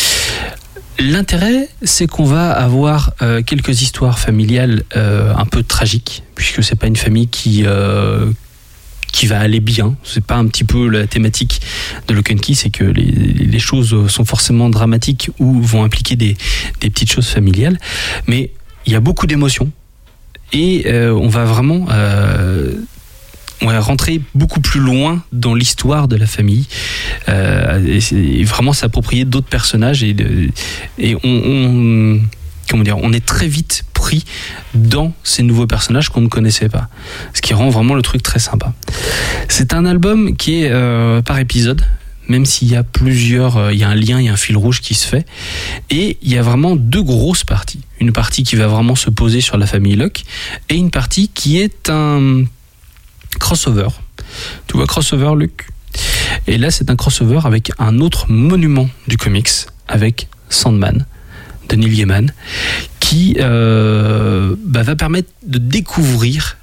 L'intérêt, c'est qu'on va avoir euh, quelques histoires familiales euh, un peu tragiques, puisque c'est pas une famille qui euh, qui va aller bien. C'est pas un petit peu la thématique de Lock and Key, c'est que les, les choses sont forcément dramatiques ou vont impliquer des des petites choses familiales, mais il y a beaucoup d'émotions. Et euh, on va vraiment euh, on va rentrer beaucoup plus loin dans l'histoire de la famille euh, et, et vraiment s'approprier d'autres personnages, et, de, et on, on, comment dire, on est très vite pris dans ces nouveaux personnages qu'on ne connaissait pas, ce qui rend vraiment le truc très sympa. C'est un album qui est euh, par épisode, même s'il y a plusieurs, euh, il y a un lien, il y a un fil rouge qui se fait, et il y a vraiment deux grosses parties. Une partie qui va vraiment se poser sur la famille Locke, et une partie qui est un crossover. Tu vois crossover, Luc ? Et là, c'est un crossover avec un autre monument du comics, avec Sandman, de Neil Gaiman, qui euh, bah, va permettre de découvrir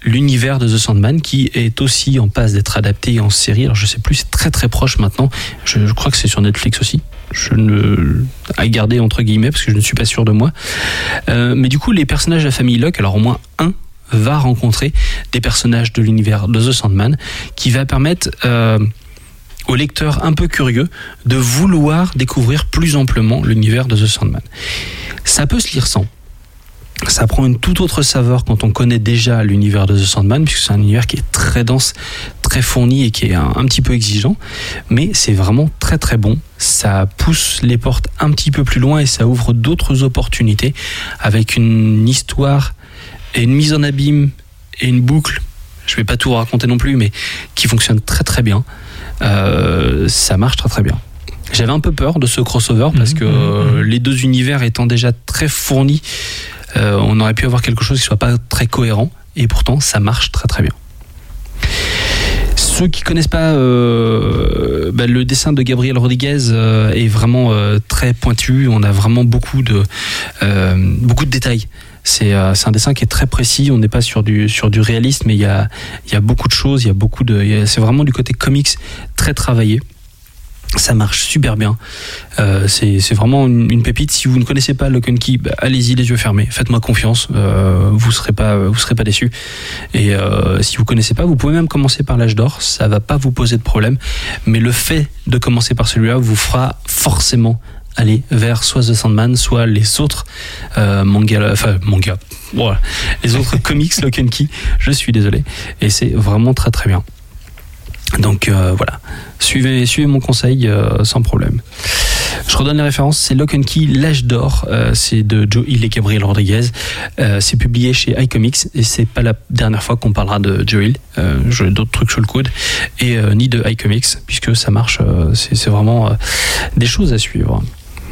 l'univers de The Sandman qui est aussi en passe d'être adapté en série. Alors je sais plus, c'est très très proche maintenant. Je, je crois que c'est sur Netflix aussi. Je ne à garder entre guillemets parce que je ne suis pas sûr de moi. Euh, mais du coup, les personnages de la famille Locke, alors au moins un va rencontrer des personnages de l'univers de The Sandman qui va permettre euh, aux lecteurs un peu curieux de vouloir découvrir plus amplement l'univers de The Sandman. Ça peut se lire sans. Ça prend une toute autre saveur quand on connaît déjà l'univers de The Sandman, puisque c'est un univers qui est très dense, très fourni et qui est un, un petit peu exigeant, mais c'est vraiment très très bon. Ça pousse les portes un petit peu plus loin et ça ouvre d'autres opportunités avec une histoire et une mise en abîme et une boucle. Je vais pas tout raconter non plus, mais qui fonctionne très très bien. Euh, ça marche très très bien. J'avais un peu peur de ce crossover parce que euh, les deux univers étant déjà très fournis, Euh, on aurait pu avoir quelque chose qui soit pas très cohérent et pourtant ça marche très très bien. Ceux qui connaissent pas euh, bah, le dessin de Gabriel Rodriguez euh, est vraiment euh, très pointu. On a vraiment beaucoup de euh, beaucoup de détails. C'est, euh, c'est un dessin qui est très précis. On n'est pas sur du sur du réalisme, mais il y a il y a beaucoup de choses. Il y a beaucoup de y a, c'est vraiment du côté comics très travaillé. Ça marche super bien. Euh, c'est, c'est vraiment une, une pépite. Si vous ne connaissez pas Lock and Key, bah, allez-y les yeux fermés. Faites-moi confiance. Euh, vous serez pas, vous serez pas déçus. Et euh, si vous connaissez pas, vous pouvez même commencer par l'âge d'or. Ça va pas vous poser de problème. Mais le fait de commencer par celui-là vous fera forcément aller vers soit The Sandman, soit les autres euh, mangas, enfin mangas, voilà, les autres comics Lock and Key. Je suis désolé. Et c'est vraiment très très bien. Donc euh, voilà, suivez, suivez mon conseil euh, sans problème. Je redonne les références, c'est Lock and Key, l'âge d'or, euh, c'est de Joe Hill et Gabriel Rodriguez. Euh, c'est publié chez iComics et c'est pas la dernière fois qu'on parlera de Joe Hill. Euh, j'ai d'autres trucs sur le coude et euh, ni de iComics puisque ça marche. Euh, c'est, c'est vraiment euh, des choses à suivre.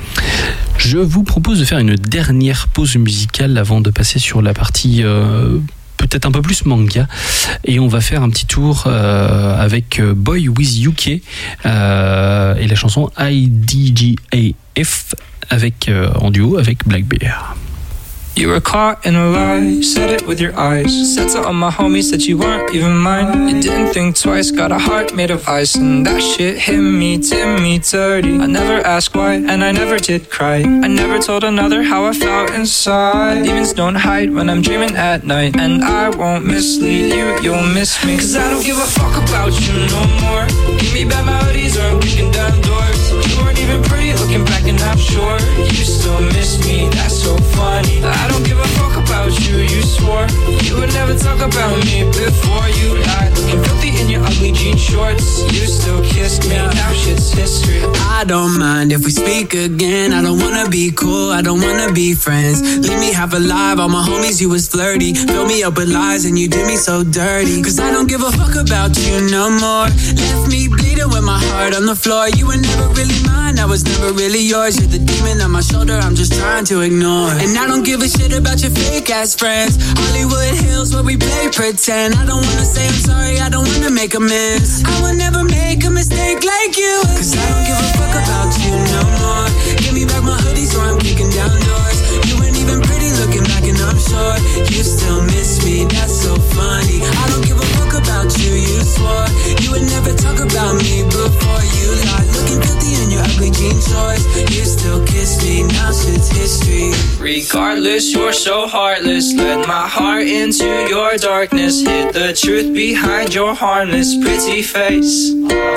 Je vous propose de faire une dernière pause musicale avant de passer sur la partie euh, peut-être un peu plus manga et on va faire un petit tour euh, avec Boy with U K euh, et la chanson I D G A F avec, euh, en duo avec Black Bear. You were caught in a lie, said it with your eyes. Said to all my homies that you weren't even mine. You didn't think twice, got a heart made of ice. And that shit hit me, did me dirty. I never asked why, and I never did cry. I never told another how I felt inside. Demons don't hide when I'm dreaming at night. And I won't mislead you, you'll miss me. Cause I don't give a fuck about you no more. Give me bad melodies or I'm kicking down doors. You weren't even pretty looking back and I'm sure you still miss me, that's so funny. I don't give a fuck about you, you swore you would never talk about me before you lied. Looking filthy in your ugly jean shorts. You still kissed me, now shit's history. I don't mind if we speak again. I don't wanna be cool, I don't wanna be friends. Leave me half alive, all my homies, you was flirty. Fill me up with lies and you did me so dirty. Cause I don't give a fuck about you no more. Left me bleeding with my heart on the floor. You were never really mine, I was never really yours. You're the demon on my shoulder, I'm just trying to ignore. And I don't give a shit about your fake ass friends. Hollywood Hills where we play pretend. I don't wanna say I'm sorry, I don't wanna make amends. I will never make a mistake like you. Cause I don't give a fuck about you no more. Give me back my hoodies or I'm kicking down doors. You weren't even pretty looking back and I'm sure you still miss me, that's so funny. I don't give a fuck about you, you swore you would never talk about me before you lied. Looking filthy in your ugly jean shorts. You still kiss me, now shit's history. Regardless, you're so heartless. Led my heart into your darkness. Hid the truth behind your harmless pretty face.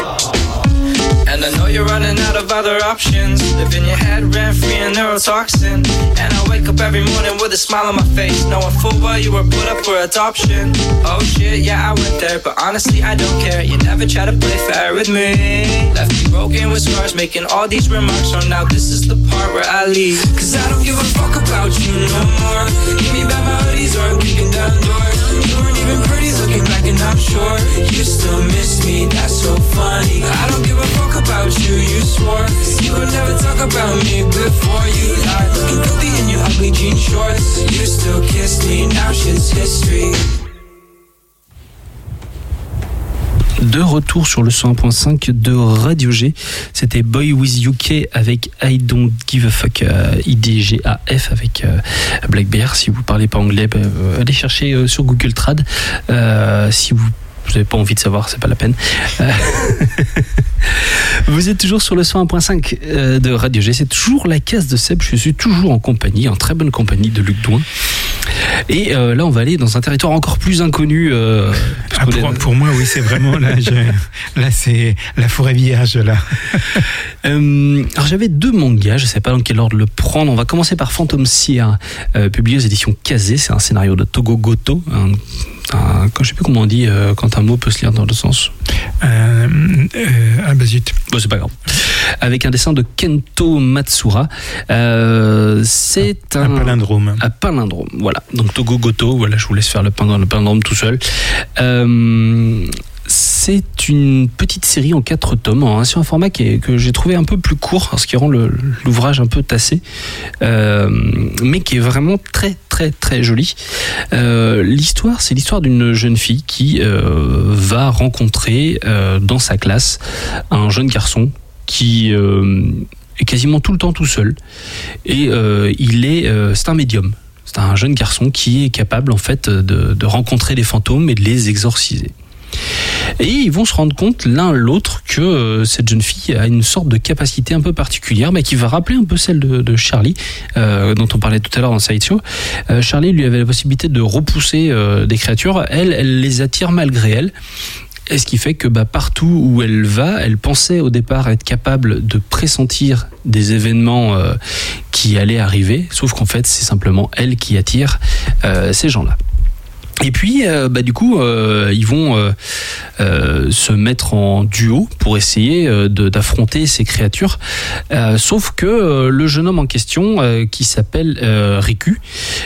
And I know you're running out of other options. Live in your head rent-free and neurotoxin. And I wake up every morning with a smile on my face, knowing full well you were put up for adoption. Oh shit, yeah, I went there, but honestly I don't care. You never try to play fair with me. Left me broken with scars, making all these remarks. So now this is the part where I leave. Cause I don't give a fuck about you no more. Give me back my hoodies or I'm kicking down doors. You weren't even pretty looking back and I'm sure you still miss me, that's so funny. I don't give a fuck about you, you swore you would never talk about me before you lied. Looking filthy in your ugly jean shorts. You still kiss me, now shit's history. De retour sur le cent un virgule cinq de Radio G, c'était Boy With U K avec I Don't Give a Fuck, euh, I D G A F avec euh, Black Bear. Si vous parlez pas anglais, bah, euh, allez chercher euh, sur Google Trad. Euh, si vous vous n'avez pas envie de savoir, c'est pas la peine. Euh, vous êtes toujours sur le cent un virgule cinq de Radio G, c'est toujours la case de Seb, je suis toujours en compagnie, en très bonne compagnie de Luc Douin. Et euh, là, on va aller dans un territoire encore plus inconnu. Euh, ah, pour, est... pour moi, oui, c'est vraiment là, je, là, c'est la forêt vierge là. euh, alors, j'avais deux mangas, je sais pas dans quel ordre le prendre. On va commencer par Phantom Seer, euh, publié aux éditions Kazé. C'est un scénario de Togo Goto. Un, un, je sais plus comment on dit euh, quand un mot peut se lire dans le sens. Euh, euh, ah bah zut. Bon, c'est pas grave. Avec un dessin de Kento Matsura. Euh, c'est un, un palindrome. Un palindrome, voilà. Donc Togo Goto, voilà, je vous laisse faire le palindrome tout seul. Euh, c'est une petite série en quatre tomes, hein, sur un format qui est, que j'ai trouvé un peu plus court, ce qui rend le, l'ouvrage un peu tassé, euh, mais qui est vraiment très très très joli. Euh, l'histoire, c'est l'histoire d'une jeune fille qui euh, va rencontrer euh, dans sa classe un jeune garçon qui euh, est quasiment tout le temps tout seul, et euh, il est, euh, c'est un médium. C'est un jeune garçon qui est capable en fait de, de rencontrer des fantômes et de les exorciser. Et ils vont se rendre compte l'un l'autre que euh, cette jeune fille a une sorte de capacité un peu particulière, mais qui va rappeler un peu celle de, de Charlie, euh, dont on parlait tout à l'heure dans Sideshow. Euh, Charlie lui avait la possibilité de repousser euh, des créatures. Elle, elle les attire malgré elle. Et ce qui fait que bah, partout où elle va, elle pensait au départ être capable de pressentir des événements euh, qui allaient arriver, sauf qu'en fait c'est simplement elle qui attire euh, ces gens-là. Et puis, euh, bah, du coup, euh, ils vont euh, euh, se mettre en duo pour essayer euh, de, d'affronter ces créatures. Euh, sauf que euh, le jeune homme en question, euh, qui s'appelle euh, Riku,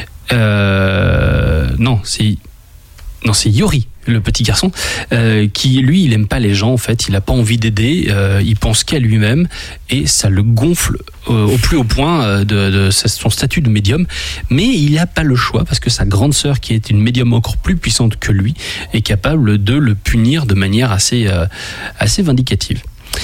euh, non, c'est non, c'est Yori, le petit garçon, euh, qui lui, il aime pas les gens en fait, il a pas envie d'aider, euh, il pense qu'à lui-même et ça le gonfle euh, au plus haut point euh, de, de son statut de médium. Mais il n'a pas le choix parce que sa grande sœur, qui est une médium encore plus puissante que lui, est capable de le punir de manière assez euh, assez vindicative.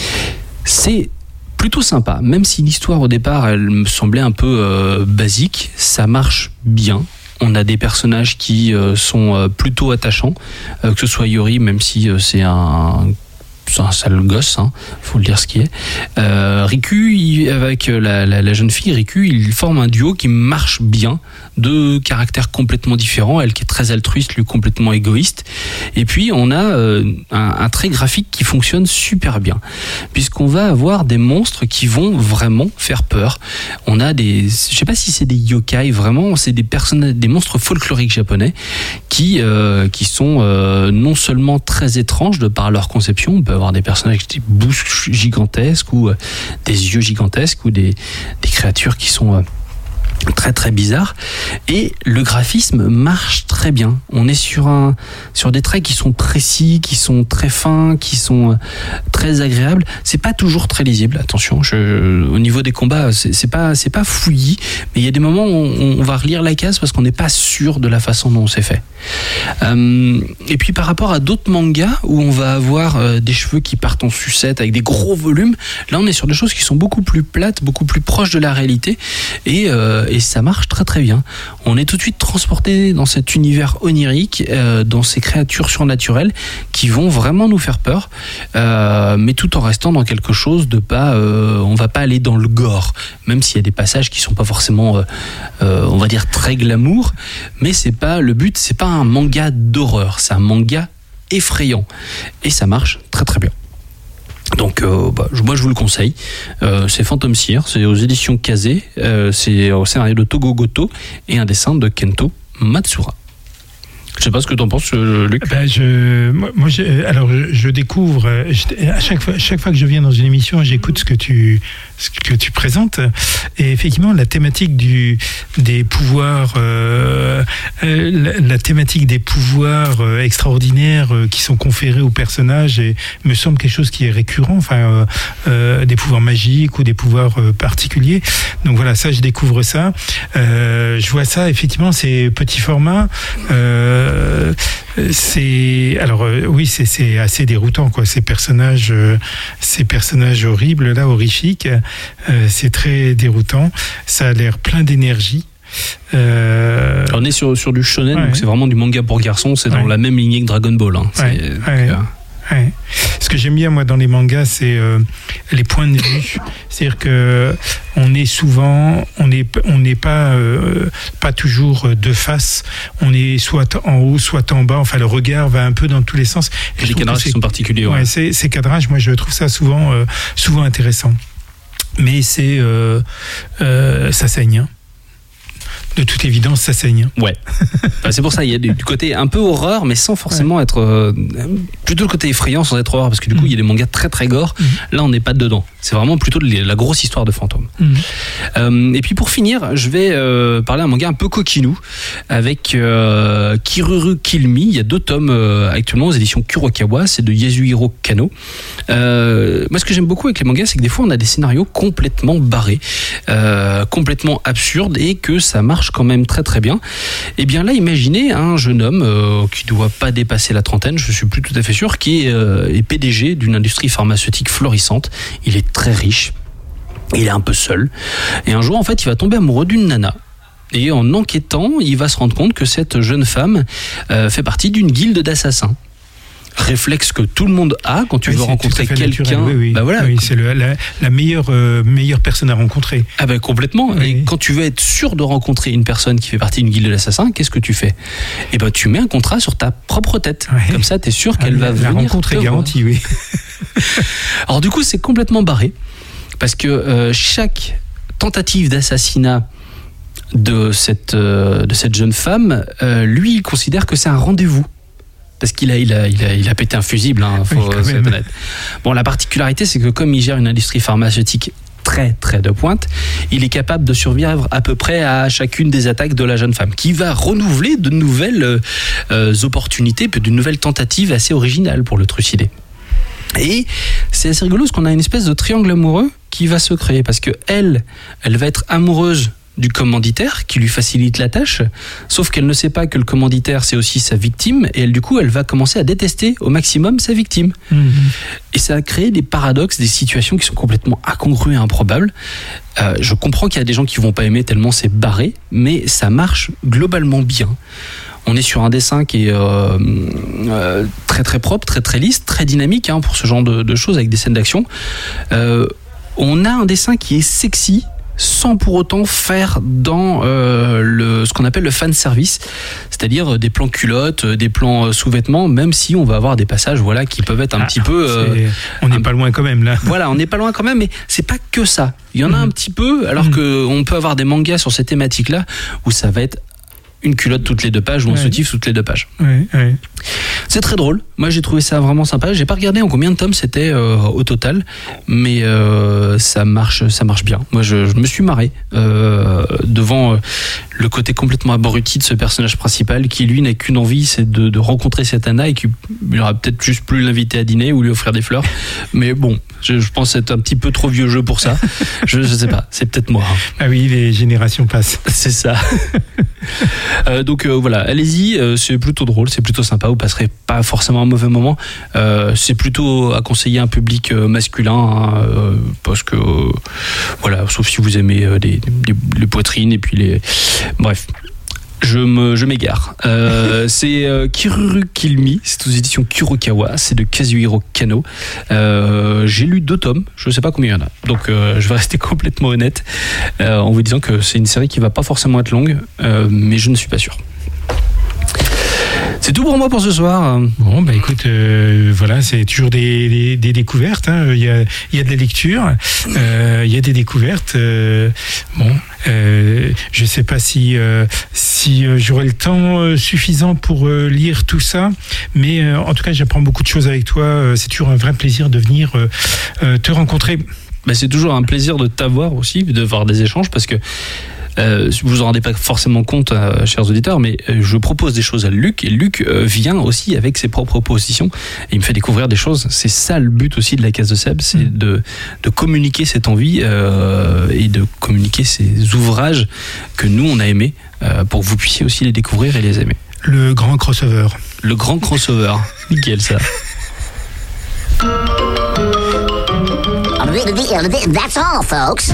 C'est plutôt sympa, même si l'histoire au départ elle me semblait un peu euh, basique, ça marche bien. On a des personnages qui euh, sont euh, plutôt attachants, euh, que ce soit Yori, même si euh, c'est un, c'est un sale gosse, hein, faut le dire ce qui est. Euh, Riku, il, avec la, la, la jeune fille, Riku, ils forment un duo qui marche bien, deux caractères complètement différents, elle qui est très altruiste, lui complètement égoïste. Et puis on a euh, un, un trait graphique qui fonctionne super bien, puisqu'on va avoir des monstres qui vont vraiment faire peur. On a des, je sais pas si c'est des yokai vraiment, c'est des personnages, des monstres folkloriques japonais qui euh, qui sont euh, non seulement très étranges de par leur conception. On peut avoir des personnages avec des bouches gigantesques ou euh, des yeux gigantesques ou des des créatures qui sont euh, très très bizarre, et le graphisme marche très bien. On est sur un sur des traits qui sont précis, qui sont très fins, qui sont très agréables. C'est pas toujours très lisible, attention. Je, au niveau des combats, c'est, c'est pas c'est pas fouillis, mais il y a des moments où on, on va relire la case parce qu'on n'est pas sûr de la façon dont c'est fait. Euh, et puis par rapport à d'autres mangas où on va avoir euh, des cheveux qui partent en sucette avec des gros volumes, là on est sur des choses qui sont beaucoup plus plates, beaucoup plus proches de la réalité, et euh, et ça marche très très bien. On est tout de suite transporté dans cet univers onirique, euh, dans ces créatures surnaturelles qui vont vraiment nous faire peur, euh, mais tout en restant dans quelque chose de pas, euh, on va pas aller dans le gore, même s'il y a des passages qui sont pas forcément, euh, euh, on va dire très glamour, mais c'est pas le but, c'est pas un manga d'horreur, c'est un manga effrayant, et ça marche très très bien. Donc euh, bah, moi je vous le conseille, euh, c'est Phantom Seer, c'est aux éditions Kazé, euh, c'est au scénario de Togo Goto et un dessin de Kento Matsura. Je sais pas ce que t'en penses, Luc. Ben je, moi, moi je, alors je, je découvre je, à chaque fois, chaque fois que je viens dans une émission, j'écoute ce que tu, ce que tu présentes, et effectivement la thématique du des pouvoirs, euh, la, la thématique des pouvoirs euh, extraordinaires euh, qui sont conférés aux personnages, et me semble quelque chose qui est récurrent, enfin euh, euh, des pouvoirs magiques ou des pouvoirs euh, particuliers. Donc voilà, ça je découvre ça. Euh, je vois ça effectivement, c'est petit format. Euh, euh, c'est alors euh, oui, c'est, c'est assez déroutant quoi. Ces personnages, euh, ces personnages horribles là, horrifiques, euh, c'est très déroutant. Ça a l'air plein d'énergie. Euh... On est sur, sur du shonen, ouais. donc c'est vraiment du manga pour garçons, c'est dans ouais. la même lignée que Dragon Ball. Hein. C'est, ouais. donc, Ouais. euh... Ouais. Ce que j'aime bien moi dans les mangas, c'est euh, les points de vue. C'est-à-dire que on est souvent, on n'est on n'est pas euh, pas toujours de face. On est soit en haut, soit en bas. Enfin, le regard va un peu dans tous les sens. Et les cadrages sont particuliers. Ouais. Ouais, c'est, ces cadrages, moi, je trouve ça souvent euh, souvent intéressant. Mais c'est euh, euh, ça saigne. Hein. De toute évidence, ça saigne. Ouais. Enfin, c'est pour ça, il y a du côté un peu horreur, mais sans forcément ouais. être... Euh, plutôt le côté effrayant sans être horreur, parce que du coup, il mmh. y a des mangas très très gore. Mmh. Là, on n'est pas dedans. C'est vraiment plutôt de la grosse histoire de fantômes. Mmh. Euh, et puis pour finir, je vais euh, parler d'un manga un peu coquinou, avec euh, Kiruru Kill Me. Il y a deux tomes euh, actuellement aux éditions Kurokawa. C'est de Yasuhiro Kano. Euh, moi, ce que j'aime beaucoup avec les mangas, c'est que des fois, on a des scénarios complètement barrés, euh, complètement absurdes, et que ça marche quand même très très bien. Et bien là, imaginez un jeune homme euh, qui doit pas dépasser la trentaine, je suis plus tout à fait sûr, qui est, euh, est P D G d'une industrie pharmaceutique florissante. Il est très riche, il est un peu seul, et un jour en fait il va tomber amoureux d'une nana. Et en enquêtant, il va se rendre compte que cette jeune femme euh, fait partie d'une guilde d'assassins. Réflexe que tout le monde a quand tu oui, veux rencontrer quelqu'un. Oui, oui. Bah voilà. Oui, c'est le, la, la meilleure, euh, meilleure personne à rencontrer. Ah ben bah complètement. Oui. Et quand tu veux être sûr de rencontrer une personne qui fait partie d'une guilde d'assassins, qu'est-ce que tu fais ? Eh ben tu mets un contrat sur ta propre tête. Oui. Comme ça, tu es sûr qu'elle ah, va la venir. La rencontre est garantie, oui. Alors du coup, c'est complètement barré parce que euh, chaque tentative d'assassinat de cette euh, de cette jeune femme, euh, lui, il considère que c'est un rendez-vous. Parce qu'il a, il a, il a, il a pété un fusible, hein, faut oui, être honnête. Bon, la particularité, c'est que comme il gère une industrie pharmaceutique très, très de pointe, il est capable de survivre à peu près à chacune des attaques de la jeune femme, qui va renouveler de nouvelles euh, opportunités, de nouvelles tentatives assez originales pour le trucider. Et c'est assez rigolo, parce qu'on a une espèce de triangle amoureux qui va se créer, parce que elle, elle va être amoureuse du commanditaire qui lui facilite la tâche, sauf qu'elle ne sait pas que le commanditaire c'est aussi sa victime, et elle du coup elle va commencer à détester au maximum sa victime. Mmh. Et ça a créé des paradoxes, des situations qui sont complètement incongrues et improbables. Euh, je comprends qu'il y a des gens qui vont pas aimer tellement c'est barré, mais ça marche globalement bien. On est sur un dessin qui est euh, euh, très très propre, très très lisse, très dynamique hein, pour ce genre de, de choses avec des scènes d'action. Euh, on a un dessin qui est sexy, sans pour autant faire dans euh, le, ce qu'on appelle le fan service, c'est-à-dire des plans culottes, des plans sous-vêtements, même si on va avoir des passages voilà, qui peuvent être un ah, petit peu... Euh, on n'est pas loin quand même là. Voilà, on n'est pas loin quand même, mais c'est pas que ça. Il y en a mmh. un petit peu, alors mmh. qu'on peut avoir des mangas sur ces thématiques-là, où ça va être une culotte toutes les deux pages ou un ouais. soutif toutes les deux pages. Ouais, ouais. C'est très drôle. Moi, j'ai trouvé ça vraiment sympa. J'ai pas regardé en combien de tomes c'était euh, au total, mais euh, ça marche, ça marche bien. Moi, je, je me suis marré euh, devant euh, le côté complètement abruti de ce personnage principal qui, lui, n'a qu'une envie, c'est de, de rencontrer cette Anna et qu'il aurait peut-être juste plus l'inviter à dîner ou lui offrir des fleurs. Mais bon, je, je pense être un petit peu trop vieux jeu pour ça. Je, je sais pas. C'est peut-être moi. Hein. Ah oui, les générations passent. C'est ça. Euh, donc euh, voilà, allez-y, euh, c'est plutôt drôle, c'est plutôt sympa, vous passerez pas forcément un mauvais moment. Euh, c'est plutôt à conseiller un public euh, masculin, hein, euh, parce que euh, voilà, sauf si vous aimez euh, les, les, les poitrines et puis les. Bref. Je, me, je m'égare. Euh, c'est euh, Kiruru Kill Me, c'est aux éditions Kurokawa, c'est de Kazuhiro Kano. Euh, j'ai lu deux tomes, je ne sais pas combien il y en a, donc euh, je vais rester complètement honnête euh, en vous disant que c'est une série qui ne va pas forcément être longue, euh, mais je ne suis pas sûr. C'est tout pour moi pour ce soir. Bon, bah écoute, euh, voilà, c'est toujours des, des, des découvertes. Hein. Il y a, il y a de la lecture, euh, il y a des découvertes. Euh, bon, euh, je sais pas si euh, si euh, j'aurai le temps euh, suffisant pour euh, lire tout ça, mais euh, en tout cas, j'apprends beaucoup de choses avec toi. Euh, c'est toujours un vrai plaisir de venir euh, euh, te rencontrer. Bah, c'est toujours un plaisir de t'avoir aussi, de faire des échanges, parce que Euh, vous vous en rendez pas forcément compte, euh, chers auditeurs, mais euh, je propose des choses à Luc, et Luc euh, vient aussi avec ses propres propositions et il me fait découvrir des choses. C'est ça le but aussi de la case de Seb, c'est mmh. de, de communiquer cette envie euh, et de communiquer ces ouvrages que nous on a aimés euh, pour que vous puissiez aussi les découvrir et les aimer. Le grand crossover. Le grand crossover. Nickel ça. That's all, folks.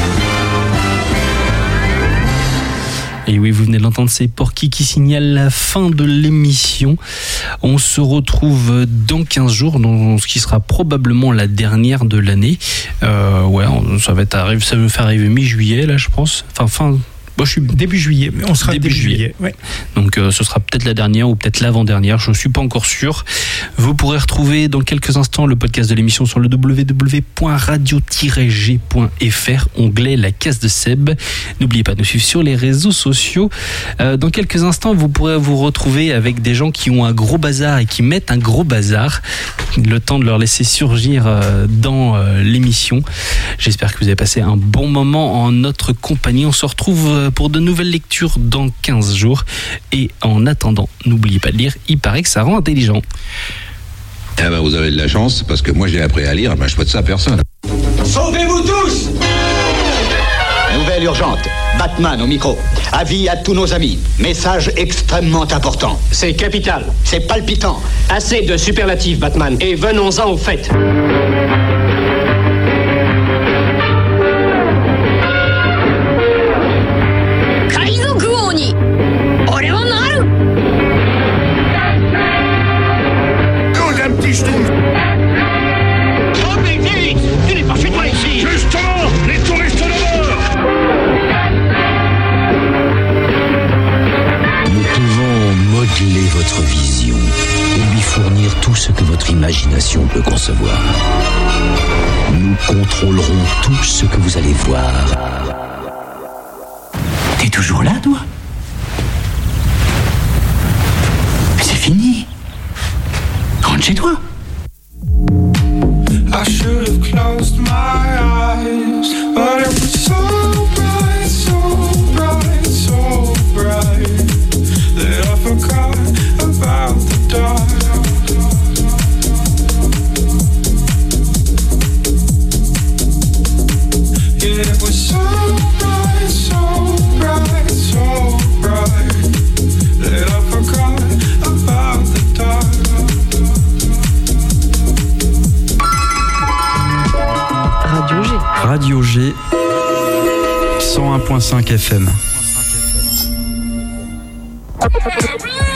Et oui, vous venez de l'entendre, c'est Porky qui signale la fin de l'émission. On se retrouve dans quinze jours, dans ce qui sera probablement la dernière de l'année. Euh, ouais, ça va être arrive, ça va faire arriver mi-juillet, là, je pense. Enfin, fin. Bon, je suis début juillet, on sera début, début juillet. juillet ouais. Donc euh, ce sera peut-être la dernière ou peut-être l'avant-dernière, je ne suis pas encore sûr. Vous pourrez retrouver dans quelques instants le podcast de l'émission sur le w w w point radio tiret g point f r, onglet La Case de Seb. N'oubliez pas de nous suivre sur les réseaux sociaux. Euh, dans quelques instants, vous pourrez vous retrouver avec des gens qui ont un gros bazar et qui mettent un gros bazar. Le temps de leur laisser surgir euh, dans euh, l'émission. J'espère que vous avez passé un bon moment en notre compagnie. On se retrouve euh, pour de nouvelles lectures dans quinze jours. Et en attendant, n'oubliez pas de lire, il paraît que ça rend intelligent. Eh ben, vous avez de la chance, parce que moi j'ai appris à lire, ben, je souhaite ça à personne. Sauvez-vous tous! Nouvelle urgente. Batman au micro. Avis à tous nos amis. Message extrêmement important. C'est capital. C'est palpitant. Assez de superlatifs, Batman. Et venons-en au fait. Oh mais vite! Tu n'es pas chez toi ici! Justement! Les touristes d'abord! Nous pouvons modeler votre vision et lui fournir tout ce que votre imagination peut concevoir. Nous contrôlerons tout ce que vous allez voir. T'es toujours là, toi? Mais c'est fini. Rentre chez toi. I should have closed my eyes, but it was so bright, so bright, so bright that I forgot about the dark. Yeah, it was so bright, so bright, so bright that I forgot about the dark. Radio G. Radio G. cent un virgule cinq F M.